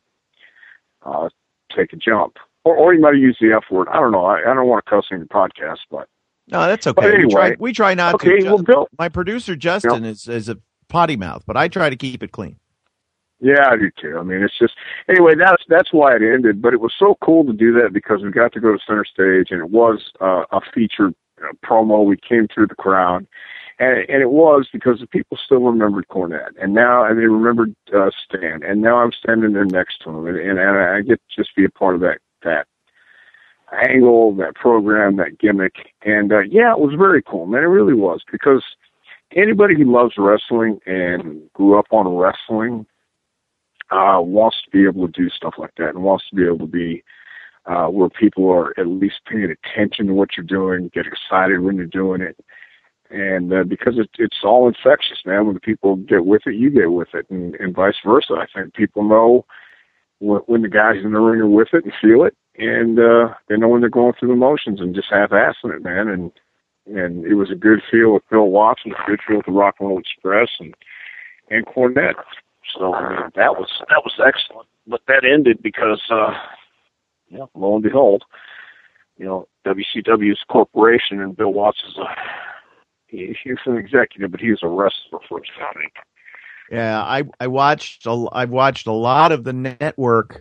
take a jump. Or he might have used the F word. I don't know. I don't want to cuss in the podcast, but... No, that's okay. Anyway, we try not to. Well, Bill, my producer, Justin, is a potty mouth, but I try to keep it clean. Yeah, I do too. I mean, it's just... Anyway, that's why it ended, but it was so cool to do that because we got to go to center stage, and it was a featured promo. We came through the crowd. And it was because the people still remembered Cornette, and they remembered Stan, and now I'm standing there next to him, and I get to just be a part of that angle, that program, that gimmick, and it was very cool, man. It really was, because anybody who loves wrestling and grew up on wrestling wants to be able to do stuff like that, and wants to be able to be where people are at least paying attention to what you're doing, get excited when you're doing it. And because it's all infectious, man. When the people get with it, you get with it, and vice versa. I think people know when the guys in the ring are with it and feel it, and they know when they're going through the motions and just half-assing it, man. And it was a good feel with Bill Watts, and a good feel with the Rock and Roll Express and Cornette. So that was excellent. But that ended because, lo and behold, WCW is a corporation, and Bill Watts is he's an executive, but he was a wrestler first, I think. Yeah, I've watched a lot of the network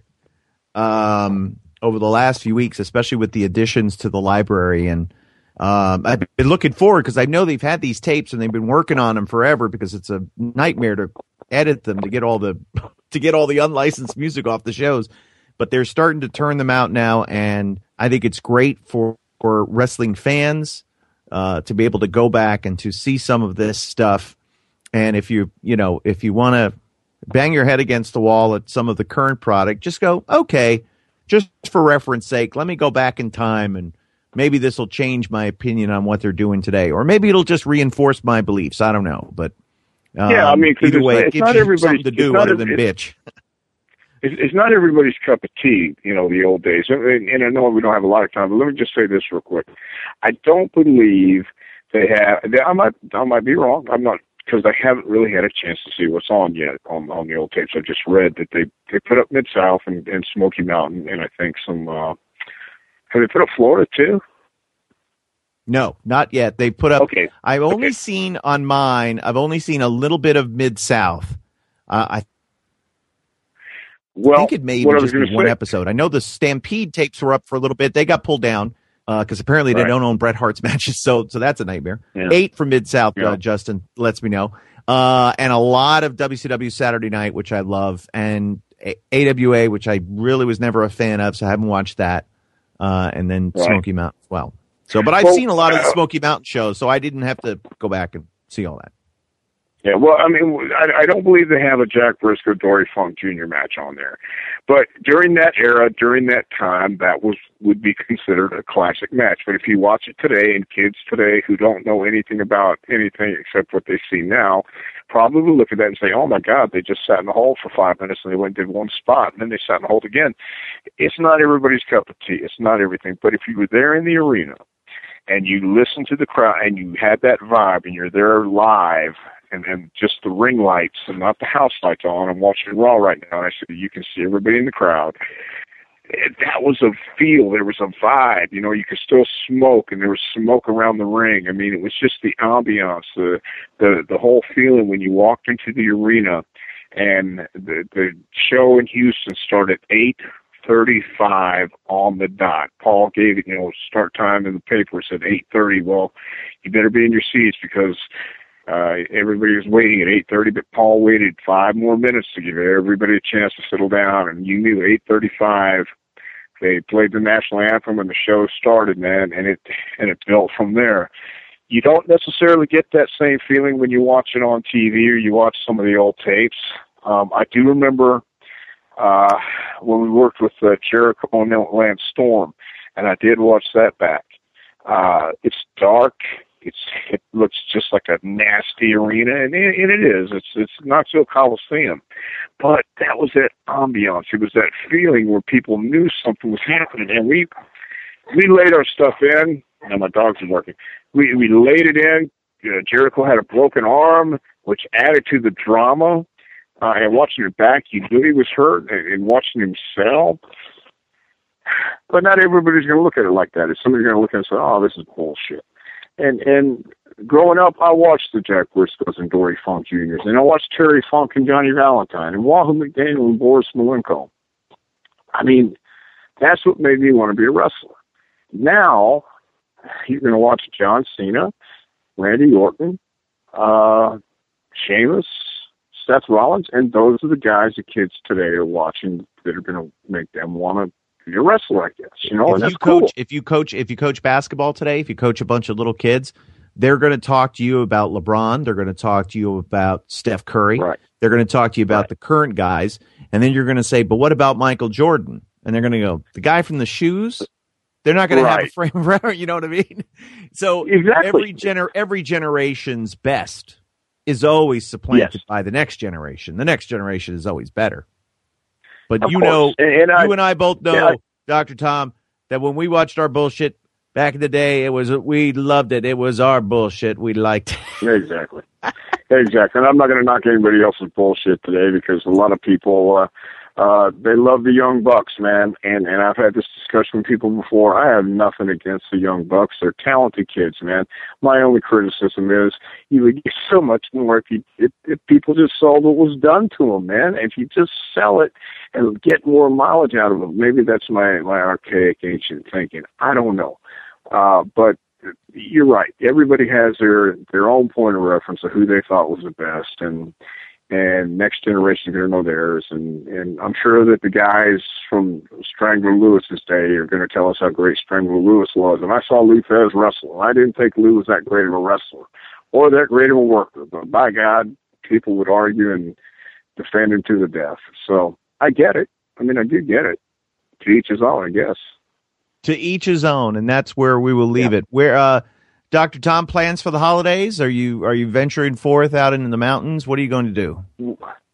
over the last few weeks, especially with the additions to the library, and I've been looking forward because I know they've had these tapes and they've been working on them forever because it's a nightmare to edit them to get all the unlicensed music off the shows. But they're starting to turn them out now, and I think it's great for wrestling fans to be able to go back and to see some of this stuff. And if you want to bang your head against the wall at some of the current product, just go, okay, just for reference sake, let me go back in time, and maybe this will change my opinion on what they're doing today. Or maybe it'll just reinforce my beliefs. I don't know. But either way, it gives you something to do other than bitch. it's not everybody's cup of tea, the old days. And I know we don't have a lot of time, but let me just say this real quick. I don't believe they have. I might be wrong. I'm not, because I haven't really had a chance to see what's on yet on the old tapes. I just read that they put up Mid-South and Smoky Mountain, and I think some. Have they put up Florida too? No, not yet. They put up. Okay. I've only seen on mine. I've only seen a little bit of Mid-South. I think it may even just be one episode. I know the Stampede tapes were up for a little bit. They got pulled down because apparently they don't own Bret Hart's matches, so that's a nightmare. Yeah. 8 from Mid-South, Justin lets me know. And a lot of WCW Saturday Night, which I love, and AWA, which I really was never a fan of, so I haven't watched that. And then Smoky Mountain as well. So, but I've seen a lot of the Smoky Mountain shows, so I didn't have to go back and see all that. Yeah, well, I mean, I don't believe they have a Jack Briscoe Dory Funk Jr. match on there, but during that era, during that time, that would be considered a classic match. But if you watch it today, and kids today who don't know anything about anything except what they see now, probably look at that and say, "Oh my God, they just sat in the hole for 5 minutes and they went and did one spot, and then they sat in the hole again." It's not everybody's cup of tea. It's not everything. But if you were there in the arena and you listened to the crowd and you had that vibe and you're there live. And just the ring lights and not the house lights on. I'm watching Raw right now, and I said, you can see everybody in the crowd. That was a feel. There was a vibe. You could still smoke, and there was smoke around the ring. I mean, it was just the ambiance, the whole feeling when you walked into the arena. And the show in Houston started at 8:35 on the dot. Paul gave it, start time in the paper. It said 8:30. Well, you better be in your seats because everybody was waiting at 8:30, but Paul waited 5 more minutes to give everybody a chance to settle down. And you knew 8:35, they played the national anthem and the show started, man, and it built from there. You don't necessarily get that same feeling when you watch it on TV or you watch some of the old tapes. I do remember when we worked with Jericho and Lance Storm, and I did watch that back. It's dark. It looks just like a nasty arena, and it is. It's not so Coliseum, but that was that ambiance. It was that feeling where people knew something was happening, and we laid our stuff in. Now my dogs are barking. We laid it in. Jericho had a broken arm, which added to the drama. And watching it back, you knew he was hurt, and watching him sell. But not everybody's going to look at it like that. If somebody's going to look at it and say, "Oh, this is bullshit." And growing up, I watched the Jack Briscoes and Dory Funk Jr.'s, and I watched Terry Funk and Johnny Valentine, and Wahoo McDaniel and Boris Malenko. I mean, that's what made me want to be a wrestler. Now, you're going to watch John Cena, Randy Orton, Sheamus, Seth Rollins, and those are the guys the kids today are watching that are going to make them want to be a wrestler, I guess. And that's cool. If you coach basketball today, if you coach a bunch of little kids, they're going to talk to you about LeBron. They're going to talk to you about Steph Curry. Right. They're going to talk to you about the current guys. And then you're going to say, but what about Michael Jordan? And they're going to go, the guy from the shoes? They're not going to have a frame of reference. You know what I mean? So exactly. every generation's best is always supplanted by the next generation. The next generation is always better. But of you course. know, you and I both know, Dr. Tom, that when we watched our bullshit back in the day, we loved it. It was our bullshit. We liked it. Exactly. Exactly. And I'm not going to knock anybody else's bullshit today because a lot of people, they love the Young Bucks, man. And I've had this discussion with people before. I have nothing against the Young Bucks. They're talented kids, man. My only criticism is you would get so much more if people just saw what was done to them, man. If you just sell it and get more mileage out of them. Maybe that's my archaic ancient thinking. I don't know. But you're right. Everybody has their own point of reference of who they thought was the best, and next generation are going to know theirs. And I'm sure that the guys from Strangler Lewis's day are going to tell us how great Strangler Lewis was. And I saw Lou Thesz wrestle. I didn't think Lou was that great of a wrestler or that great of a worker, but by God, people would argue and defend him to the death. So I get it. I mean, I do get it. To each his own, I guess. To each his own, and that's where we will leave it. Where, Dr. Tom, plans for the holidays? Are you venturing forth out into the mountains? What are you going to do?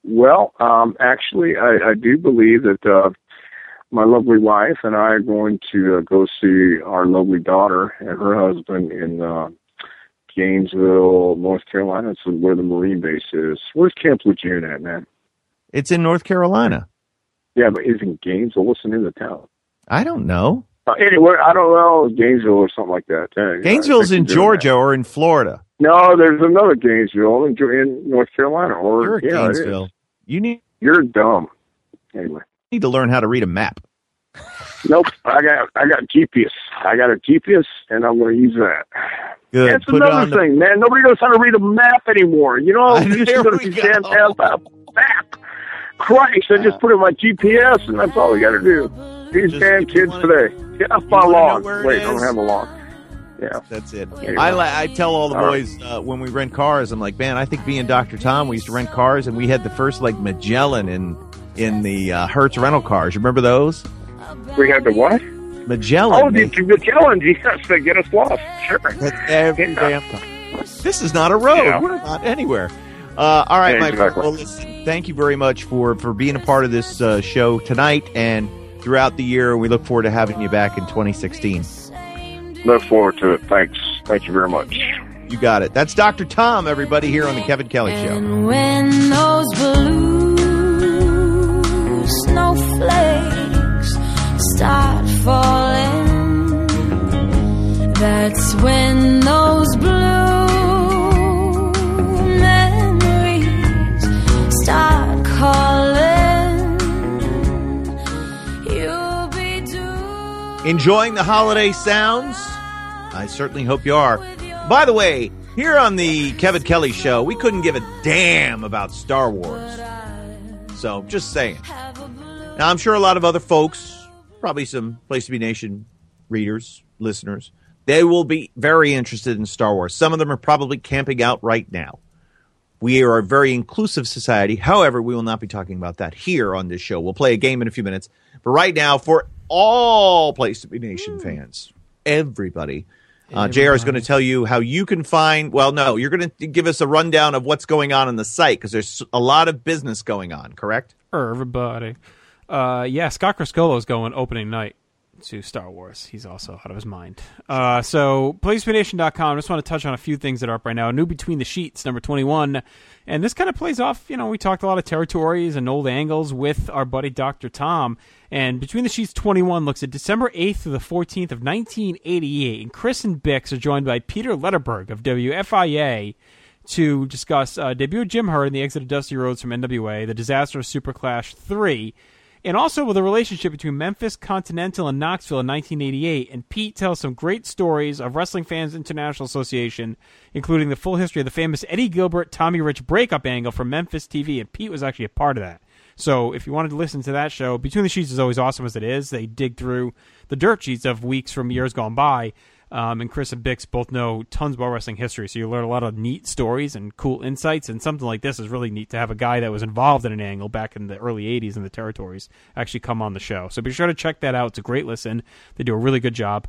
Well, actually, I do believe that my lovely wife and I are going to go see our lovely daughter and her husband in Gainesville, North Carolina. That's where the Marine base is. Where's Camp Lejeune at, man? It's in North Carolina. Yeah, but isn't Gainesville? What's the name of the town? I don't know. Anyway, I don't know, Gainesville or something like that. Gainesville's in Georgia or in Florida. No, there's another Gainesville in North Carolina. Or You're Gainesville. You're dumb. Anyway, you need to learn how to read a map. Nope, I got GPS. I got a GPS, and I'm going to use that. Good. That's another thing, man. Nobody knows how to read a map anymore. You know, we used to go to damn map. Christ, I just put in my GPS, and that's all we got to do. These damn kids today. Get off my lawn. Wait, I don't have a lawn. Yeah, that's it. Anyway. I tell all the boys when we rent cars, I'm like, man, I think me and Dr. Tom, we used to rent cars, and we had the first Magellan in the Hertz rental cars. You remember those? We had the what? Magellan. Oh, the Magellan. Yes, they get us lost. Sure. That's every damn time. This is not a road. Yeah. We're not anywhere. All right, yeah, Mike. exactly. Well, listen, thank you very much for being a part of this show tonight and throughout the year. We look forward to having you back in 2016. Look forward to it. Thanks. Thank you very much. You got it. That's Dr. Tom, everybody, here on the Kevin Kelly Show. And when those blue snowflakes start falling, that's when those blue memories start calling. You'll be doing. Enjoying the holiday sounds? I certainly hope you are. By the way, here on the Kevin Kelly Show, we couldn't give a damn about Star Wars. So, just saying. Now, I'm sure a lot of other folks, probably some Place to Be Nation readers, listeners, they will be very interested in Star Wars. Some of them are probably camping out right now. We are a very inclusive society. However, we will not be talking about that here on this show. We'll play a game in a few minutes. But right now, for all Place to Be Nation fans, everybody, JR is going to tell you how you can find, well, no, you're going to give us a rundown of what's going on the site because there's a lot of business going on, correct? Everybody. Yeah, Scott Criscolo is going opening night to Star Wars. He's also out of his mind. So, PlaySpaceNation.com, I just want to touch on a few things that are up right now. New Between the Sheets, number 21. And this kind of plays off, we talked a lot of territories and old angles with our buddy Dr. Tom. And Between the Sheets 21 looks at December 8th through the 14th of 1988. And Chris and Bix are joined by Peter Letterberg of WFIA to discuss debut of Jim Herd and the exit of Dusty Rhodes from NWA, the disaster of Super Clash 3, and also with the relationship between Memphis, Continental, and Knoxville in 1988. And Pete tells some great stories of Wrestling Fans International Association, including the full history of the famous Eddie Gilbert, Tommy Rich breakup angle from Memphis TV, and Pete was actually a part of that. So if you wanted to listen to that show, Between the Sheets is always awesome as it is. They dig through the dirt sheets of weeks from years gone by. And Chris and Bix both know tons about wrestling history, so you learn a lot of neat stories and cool insights, and something like this is really neat to have a guy that was involved in an angle back in the early 80s in the territories actually come on the show. So be sure to check that out. It's a great listen. They do a really good job.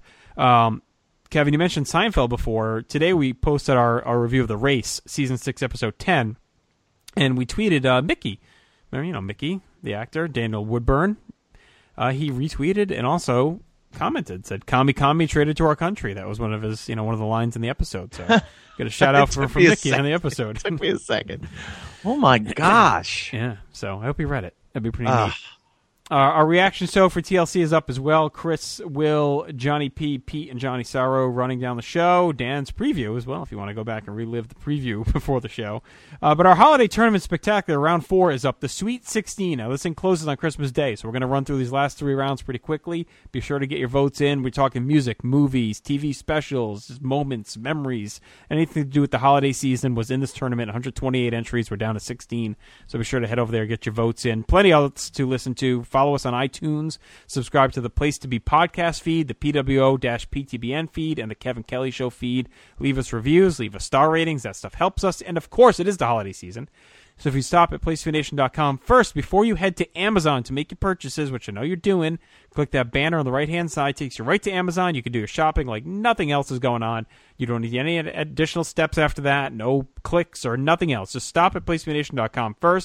Kevin, you mentioned Seinfeld before. Today we posted our review of The Race, Season 6, Episode 10, and we tweeted Mickey. Remember, Mickey, the actor, Daniel Woodburn. He retweeted and also commented, said, "Kami traded to our country." That was one of his, one of the lines in the episode. So, got a shout out for Mickey on the episode. It took me a second. Oh my gosh! Yeah. So I hope you read it. That'd be pretty neat. Our reaction show for TLC is up as well. Chris, Will, Johnny P, Pete, and Johnny Sorrow running down the show. Dan's preview as well, if you want to go back and relive the preview before the show. But our holiday tournament spectacular, round 4, is up. The Sweet 16. Now, this thing closes on Christmas Day, so we're going to run through these last 3 rounds pretty quickly. Be sure to get your votes in. We're talking music, movies, TV specials, moments, memories. Anything to do with the holiday season was in this tournament. 128 entries. We're down to 16. So be sure to head over there and get your votes in. Plenty else to listen to. Follow us on iTunes. Subscribe to the Place to Be podcast feed, the PWO-PTBN feed, and the Kevin Kelly Show feed. Leave us reviews. Leave us star ratings. That stuff helps us. And, of course, it is the holiday season. So if you stop at PlayStationNation.com first, before you head to Amazon to make your purchases, which I know you're doing, click that banner on the right-hand side. Takes you right to Amazon. You can do your shopping like nothing else is going on. You don't need any additional steps after that. No clicks or nothing else. Just stop at PlayStationNation.com first,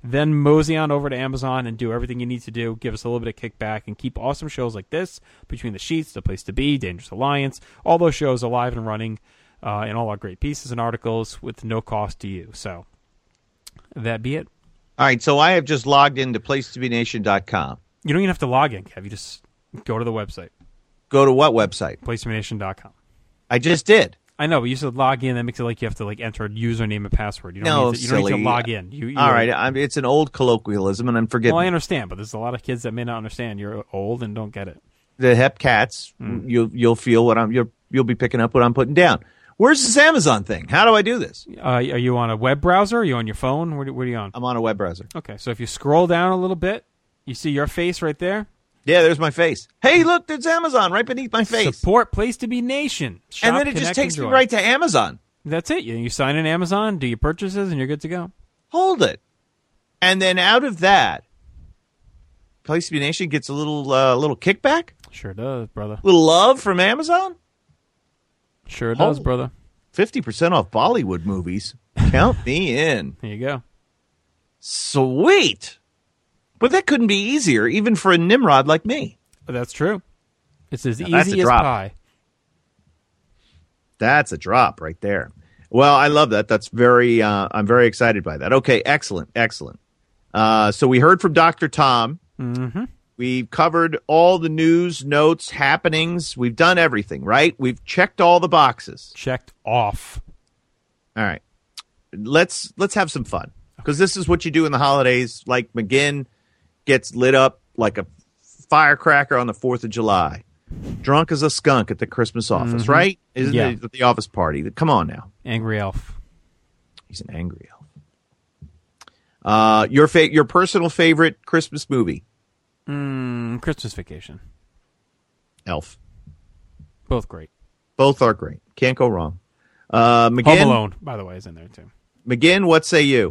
then mosey on over to Amazon and do everything you need to do. Give us a little bit of kickback and keep awesome shows like this, Between the Sheets, The Place to Be, Dangerous Alliance, all those shows alive and running, and all our great pieces and articles with no cost to you. So that be it. All right, so I have just logged into placetobenation.com. You don't even have to log in, Kev. You just go to the website. Go to what website? placetobenation.com. I just did. I know, but you said log in. That makes it like you have to like enter a username and password. You don't No, need to, you don't need to silly. log in. You All right, it's an old colloquialism, and I'm forgetting. Well, I understand, but there's a lot of kids that may not understand. You're old and don't get it. The hep cats, you'll feel what you'll be picking up what I'm putting down. Where's this Amazon thing? How do I do this? Are you on a web browser? Are you on your phone? Where are you on? I'm on a web browser. Okay, so if you scroll down a little bit, you see your face right there. Yeah, there's my face. Hey, look, there's Amazon right beneath my face. Support Place to Be Nation. Shop, and then it just connect, takes me enjoy. right to Amazon. That's it. You sign in Amazon, do your purchases, and you're good to go. Hold it. And then out of that, Place to Be Nation gets a little kickback? Sure does, brother. Little love from Amazon? Sure does, brother. 50% off Bollywood movies. Count me in. There you go. Sweet. But that couldn't be easier, even for a Nimrod like me. That's true. It's as Now, easy as pie. That's a drop right there. Well, I love that. That's very. I'm very excited by that. Okay, excellent. So we heard from Dr. Tom. Mm-hmm. We've covered all the news, notes, happenings. We've done everything, right? We've checked all the boxes. Checked off. All right. Let's have some fun, because this is what you do in the holidays. Like McGinn gets lit up like a firecracker on the 4th of July. Drunk as a skunk at the Christmas office, right? Isn't it at the office party? Come on now. Angry elf. He's an angry elf. Your personal favorite Christmas movie? Christmas Vacation. Elf. Both great. Both are great. Can't go wrong. McGinn, Home Alone, by the way, is in there too. McGinn, what say you?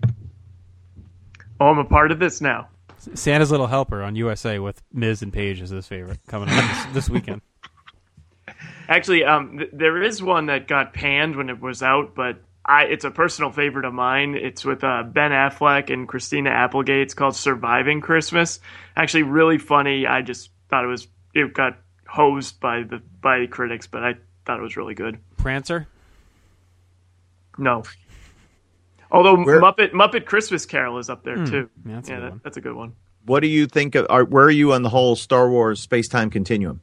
Oh, I'm a part of this now. Santa's Little Helper on USA with Miz and Paige is his favorite coming up this weekend. Actually, there is one that got panned when it was out, but it's a personal favorite of mine. It's with Ben Affleck and Christina Applegate. It's called Surviving Christmas. Actually, really funny. I just thought it got hosed by the critics, but I thought it was really good. Prancer? No. Although Muppet Christmas Carol is up there too. Yeah, that's a good one. What do you think of? Where are you on the whole Star Wars space-time continuum?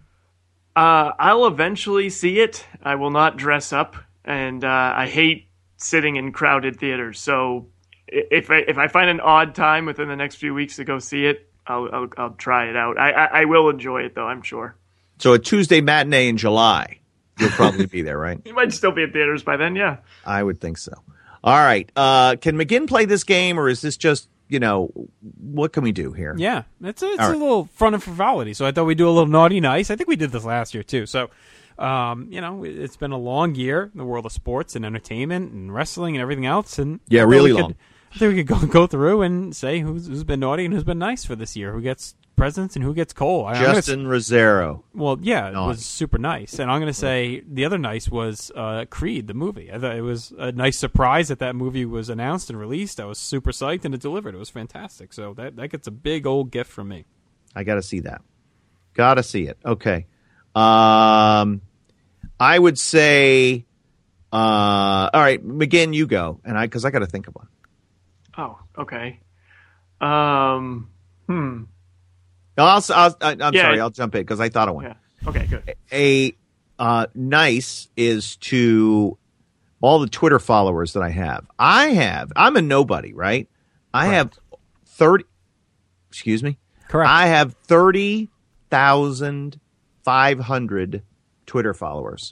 I'll eventually see it. I will not dress up, and I hate sitting in crowded theaters. So if I find an odd time within the next few weeks to go see it, I'll try it out. I will enjoy it though, I'm sure. So a Tuesday matinee in July, you'll probably be there, right? You might still be in theaters by then, yeah. I would think so. All right. Can McGinn play this game, or is this just, what can we do here? Yeah, it's a little fun and frivolity. So I thought we'd do a little naughty nice. I think we did this last year too. So, it's been a long year in the world of sports and entertainment and wrestling and everything else. And yeah, really long. I think we could go through and say who's been naughty and who's been nice for this year. Who gets presents and who gets coal. Justin Rozzero. Well, yeah, it was super nice. And I'm going to say the other nice was Creed, the movie. I thought it was a nice surprise that movie was announced and released. I was super psyched, and it delivered. It was fantastic. So that gets a big old gift from me. I got to see that. Got to see it. Okay. I would say, all right, McGinn, you go, and because I got to think of one. Oh, okay. I'm sorry. I'll jump in because I thought of one. Yeah. Okay, good. A nice is to all the Twitter followers that I have. I'm a nobody, right? I have 30. Excuse me. Correct. I have 30,500 Twitter followers.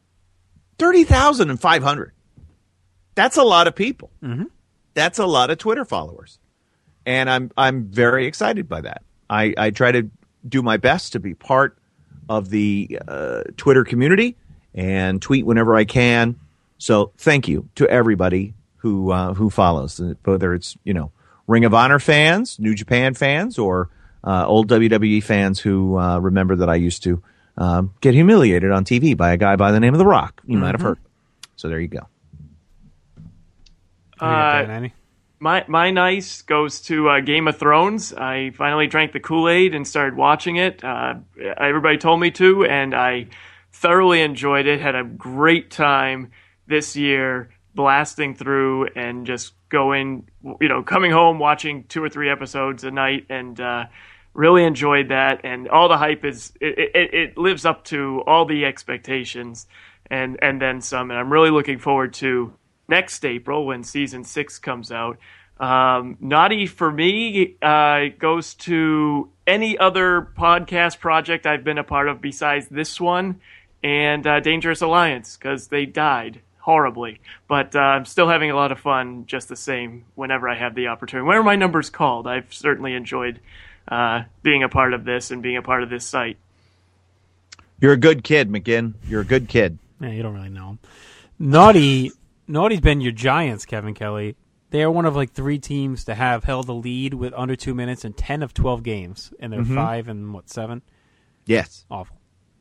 30,500. That's a lot of people. Mm-hmm. That's a lot of Twitter followers, and I'm very excited by that. I try to do my best to be part of the Twitter community and tweet whenever I can. So thank you to everybody who follows, whether it's Ring of Honor fans, New Japan fans, or old WWE fans who remember that I used to get humiliated on TV by a guy by the name of The Rock. You might have heard. So there you go. My nice goes to Game of Thrones. I finally drank the Kool-Aid and started watching it. Everybody told me to, and I thoroughly enjoyed it. Had a great time this year blasting through and just coming home, watching 2 or 3 episodes a night, and really enjoyed that. And all the hype it lives up to all the expectations and then some. And I'm really looking forward to next April when season 6 comes out. Naughty for me goes to any other podcast project I've been a part of besides this one and Dangerous Alliance, because they died horribly. But I'm still having a lot of fun just the same whenever I have the opportunity. Whenever my number's called, I've certainly enjoyed being a part of this and being a part of this site. You're a good kid, McGinn. You're a good kid. Yeah, you don't really know him. Naughty's been your Giants, Kevin Kelly. They are one of 3 teams to have held the lead with under 2 minutes in 10 of 12 games, and they're 5 and 7. Yes, awful.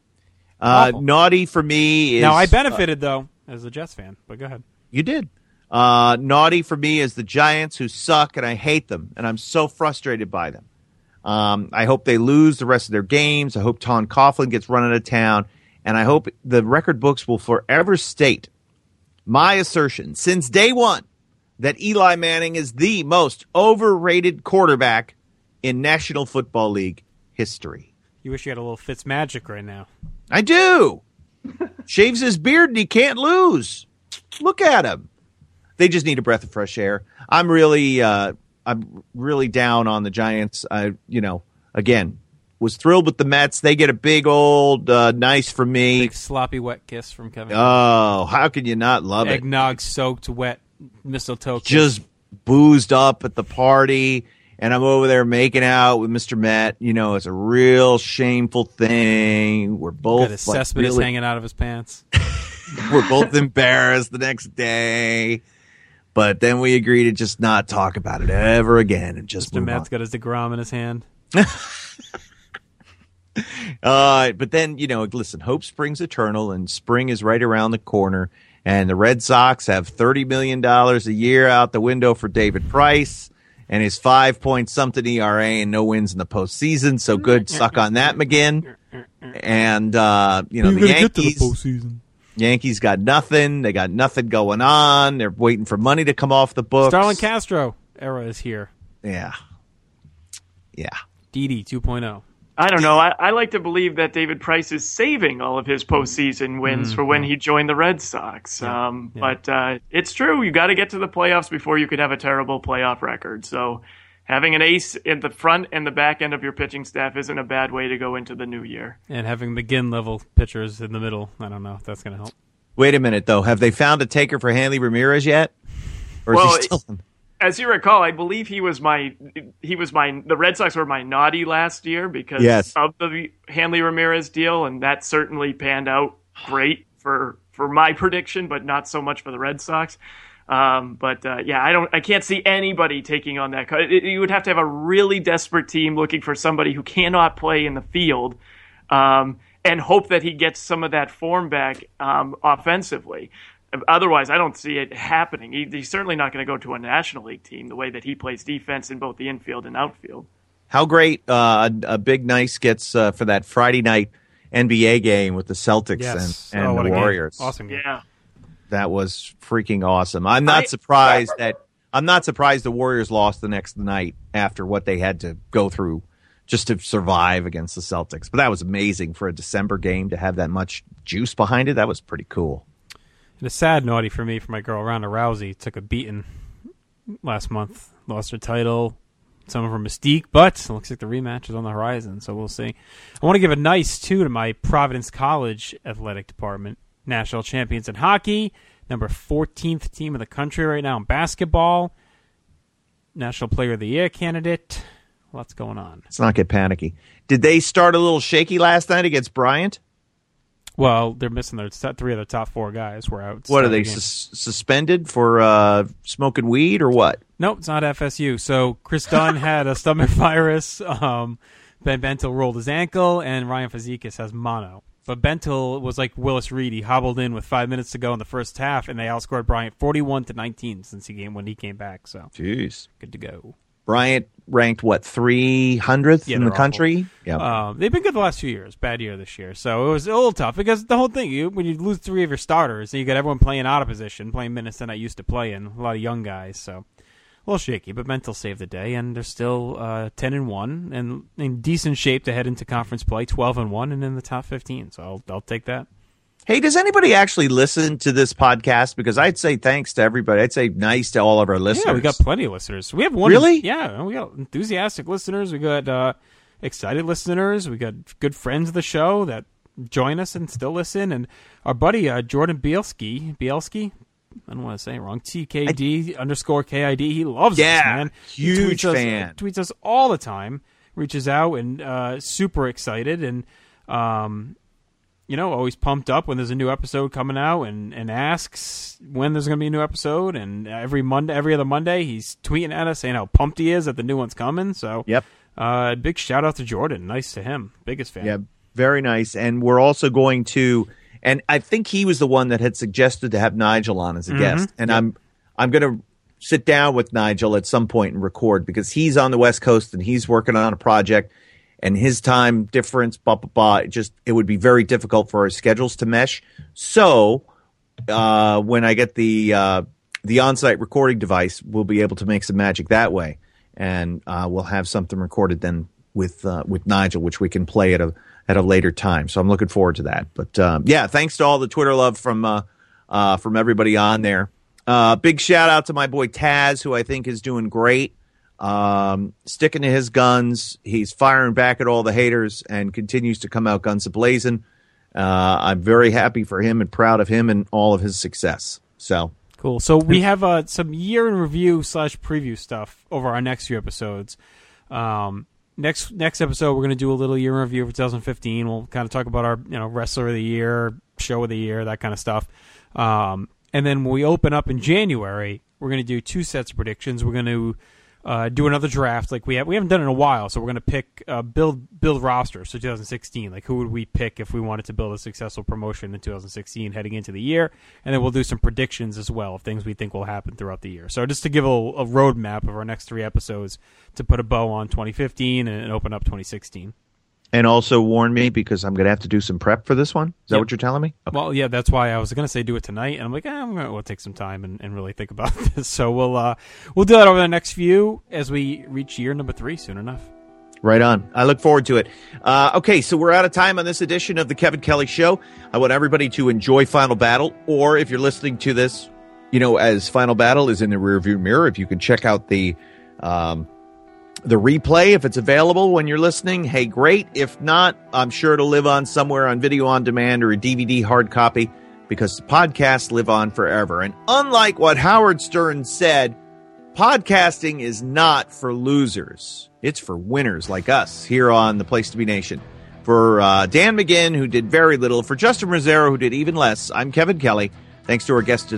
Naughty for me is now. I benefited though as a Jets fan, but go ahead. You did. Naughty for me is the Giants, who suck, and I hate them, and I'm so frustrated by them. I hope they lose the rest of their games. I hope Tom Coughlin gets run out of town, and I hope the record books will forever state my assertion since day one that Eli Manning is the most overrated quarterback in National Football League history. You wish you had a little Fitzmagic right now. I do. Shaves his beard and he can't lose. Look at him. They just need a breath of fresh air. I'm really down on the Giants. Again, was thrilled with the Mets. They get a big old nice from me. Big sloppy wet kiss from Kevin. Oh, how can you not love it? Eggnog soaked wet mistletoe kiss. Just boozed up at the party, and I'm over there making out with Mr. Met. It's a real shameful thing. We're both got Cespedes hanging out of his pants. We're both embarrassed the next day. But then we agree to just not talk about it ever again and just Mr. move Matt's on. got his DeGrom in his hand. But then, listen, hope springs eternal, and spring is right around the corner. And the Red Sox have $30 million a year out the window for David Price and his 5-point-something ERA and no wins in the postseason. So good, suck on that, McGinn. And, the Yankees. Get to the postseason. Yankees got nothing. They got nothing going on. They're waiting for money to come off the books. Starlin Castro era is here. Yeah. Didi 2.0. I don't know. I like to believe that David Price is saving all of his postseason wins for when he joined the Red Sox. But it's true. You got to get to the playoffs before you could have a terrible playoff record. So having an ace in the front and the back end of your pitching staff isn't a bad way to go into the new year. And having McGinn-level pitchers in the middle, I don't know if that's going to help. Wait a minute, though. Have they found a taker for Hanley Ramirez yet? Or is he still... As you recall, I believe the Red Sox were my naughty last year because of the Hanley Ramirez deal, and that certainly panned out great for my prediction, but not so much for the Red Sox. I can't see anybody taking on that. You would have to have a really desperate team looking for somebody who cannot play in the field, and hope that he gets some of that form back offensively. Otherwise, I don't see it happening. He's certainly not going to go to a National League team the way that he plays defense in both the infield and outfield. How great a Big Nice gets for that Friday night NBA game with the Celtics and the Warriors. Game. Awesome game. Yeah. That was freaking awesome. I'm not surprised the Warriors lost the next night after what they had to go through just to survive against the Celtics. But that was amazing for a December game to have that much juice behind it. That was pretty cool. And a sad naughty for me for my girl Ronda Rousey. Took a beating last month. Lost her title. Some of her mystique, but it looks like the rematch is on the horizon, so we'll see. I want to give a nice, too, to my Providence College athletic department. National champions in hockey. Number 14th team in the country right now in basketball. National Player of the Year candidate. Lots going on. Let's not get panicky. Did they start a little shaky last night against Bryant? Well, they're missing their 3 of their top 4 guys. Were out. What are they suspended for smoking weed or what? Nope, it's not FSU. So Chris Dunn had a stomach virus. Ben Bentil rolled his ankle, and Ryan Fazekas has mono. But Bentil was like Willis Reed. He hobbled in with 5 minutes to go in the first half, and they outscored Bryant 41-19 since when he came back. So, jeez, good to go. Bryant ranked, 300th in the country? Yeah. They've been good the last few years. Bad year this year. So it was a little tough because the whole thing, when you lose 3 of your starters, and you got everyone playing out of position, playing minutes they're not used to playing, a lot of young guys. So a little shaky, but Bentil saved the day, and they're still 10-1 and in decent shape to head into conference play, 12-1 and in the top 15. So I'll take that. Hey, does anybody actually listen to this podcast? Because I'd say thanks to everybody. I'd say nice to all of our listeners. Yeah, we got plenty of listeners. We have one. Really? Yeah, we got enthusiastic listeners. We got excited listeners. We got good friends of the show that join us and still listen. And our buddy Jordan Bielski, I don't want to say it wrong, TKD_KID. He loves us, man. Huge fan. Tweets us all the time. Reaches out and super excited and always pumped up when there's a new episode coming out and asks when there's going to be a new episode. And every other Monday, he's tweeting at us saying how pumped he is that the new one's coming. So, yep. Big shout out to Jordan. Nice to him. Biggest fan. Yeah, very nice. And we're also going to, and I think he was the one that had suggested to have Nigel on as a guest. And I'm going to sit down with Nigel at some point and record because he's on the West Coast and he's working on a project. And his time difference, it would be very difficult for our schedules to mesh. So when I get the on-site recording device, we'll be able to make some magic that way, and we'll have something recorded then with Nigel, which we can play at a later time. So I'm looking forward to that. But thanks to all the Twitter love from everybody on there. Big shout out to my boy Taz, who I think is doing great. Sticking to his guns. He's firing back at all the haters and continues to come out guns a-blazing. I'm very happy for him and proud of him and all of his success. So cool. So we have some year in review / preview stuff over our next few episodes. Next episode, we're going to do a little year in review for 2015. We'll kind of talk about our wrestler of the year, show of the year, that kind of stuff. And then when we open up in January, we're going to do 2 sets of predictions. We're going to do another draft like we haven't done it in a while, so we're going to pick build rosters for 2016. Like who would we pick if we wanted to build a successful promotion in 2016 heading into the year, and then we'll do some predictions as well of things we think will happen throughout the year. So just to give a roadmap of our next 3 episodes to put a bow on 2015 and open up 2016. And also warn me because I'm going to have to do some prep for this one. Is that what you're telling me? Okay. Well, yeah, that's why I was going to say do it tonight. And I'm like, we'll take some time and really think about this. So we'll do that over the next few as we reach year number 3 soon enough. Right on. I look forward to it. Okay, so we're out of time on this edition of the Kevin Kelly Show. I want everybody to enjoy Final Battle, or if you're listening to this, as Final Battle is in the rearview mirror, if you can check out the replay, if it's available when you're listening, hey, great. If not, I'm sure it'll live on somewhere on video on demand or a DVD hard copy because the podcasts live on forever. And unlike what Howard Stern said, podcasting is not for losers. It's for winners like us here on the Place to Be Nation. For Dan McGinn, who did very little, for Justin Rosero, who did even less, I'm Kevin Kelly. Thanks to our guest,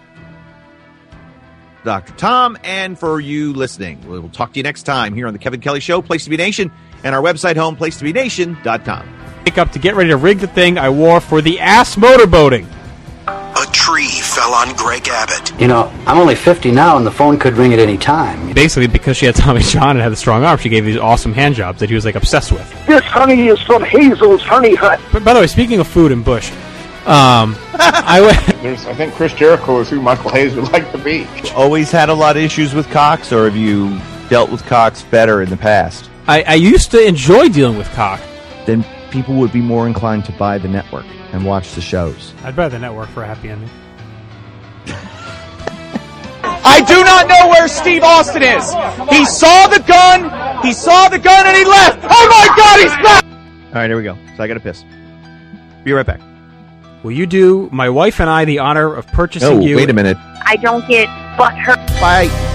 Dr. Tom, and for you listening. We'll talk to you next time here on the Kevin Kelly Show, Place to Be Nation, and our website home, placetobenation.com. Wake up to get ready to rig the thing I wore for the ass motorboating. A tree fell on Greg Abbott. I'm only 50 now, and the phone could ring at any time. Basically, because she had Tommy John and had a strong arm, she gave these awesome hand jobs that he was obsessed with. This honey is from Hazel's Honey Hut. But by the way, speaking of food and Bush, I think Chris Jericho is who Michael Hayes would like to be. Always had a lot of issues with Cox, or have you dealt with Cox better in the past? I used to enjoy dealing with Cox. Then people would be more inclined to buy the network and watch the shows. I'd buy the network for a happy ending. I do not know where Steve Austin is. He saw the gun, and he left. Oh my God, he's back! All right, here we go. So I got to piss. Be right back. Will you do my wife and I the honor of purchasing you? Oh, wait a minute. I don't get butthurt. Bye.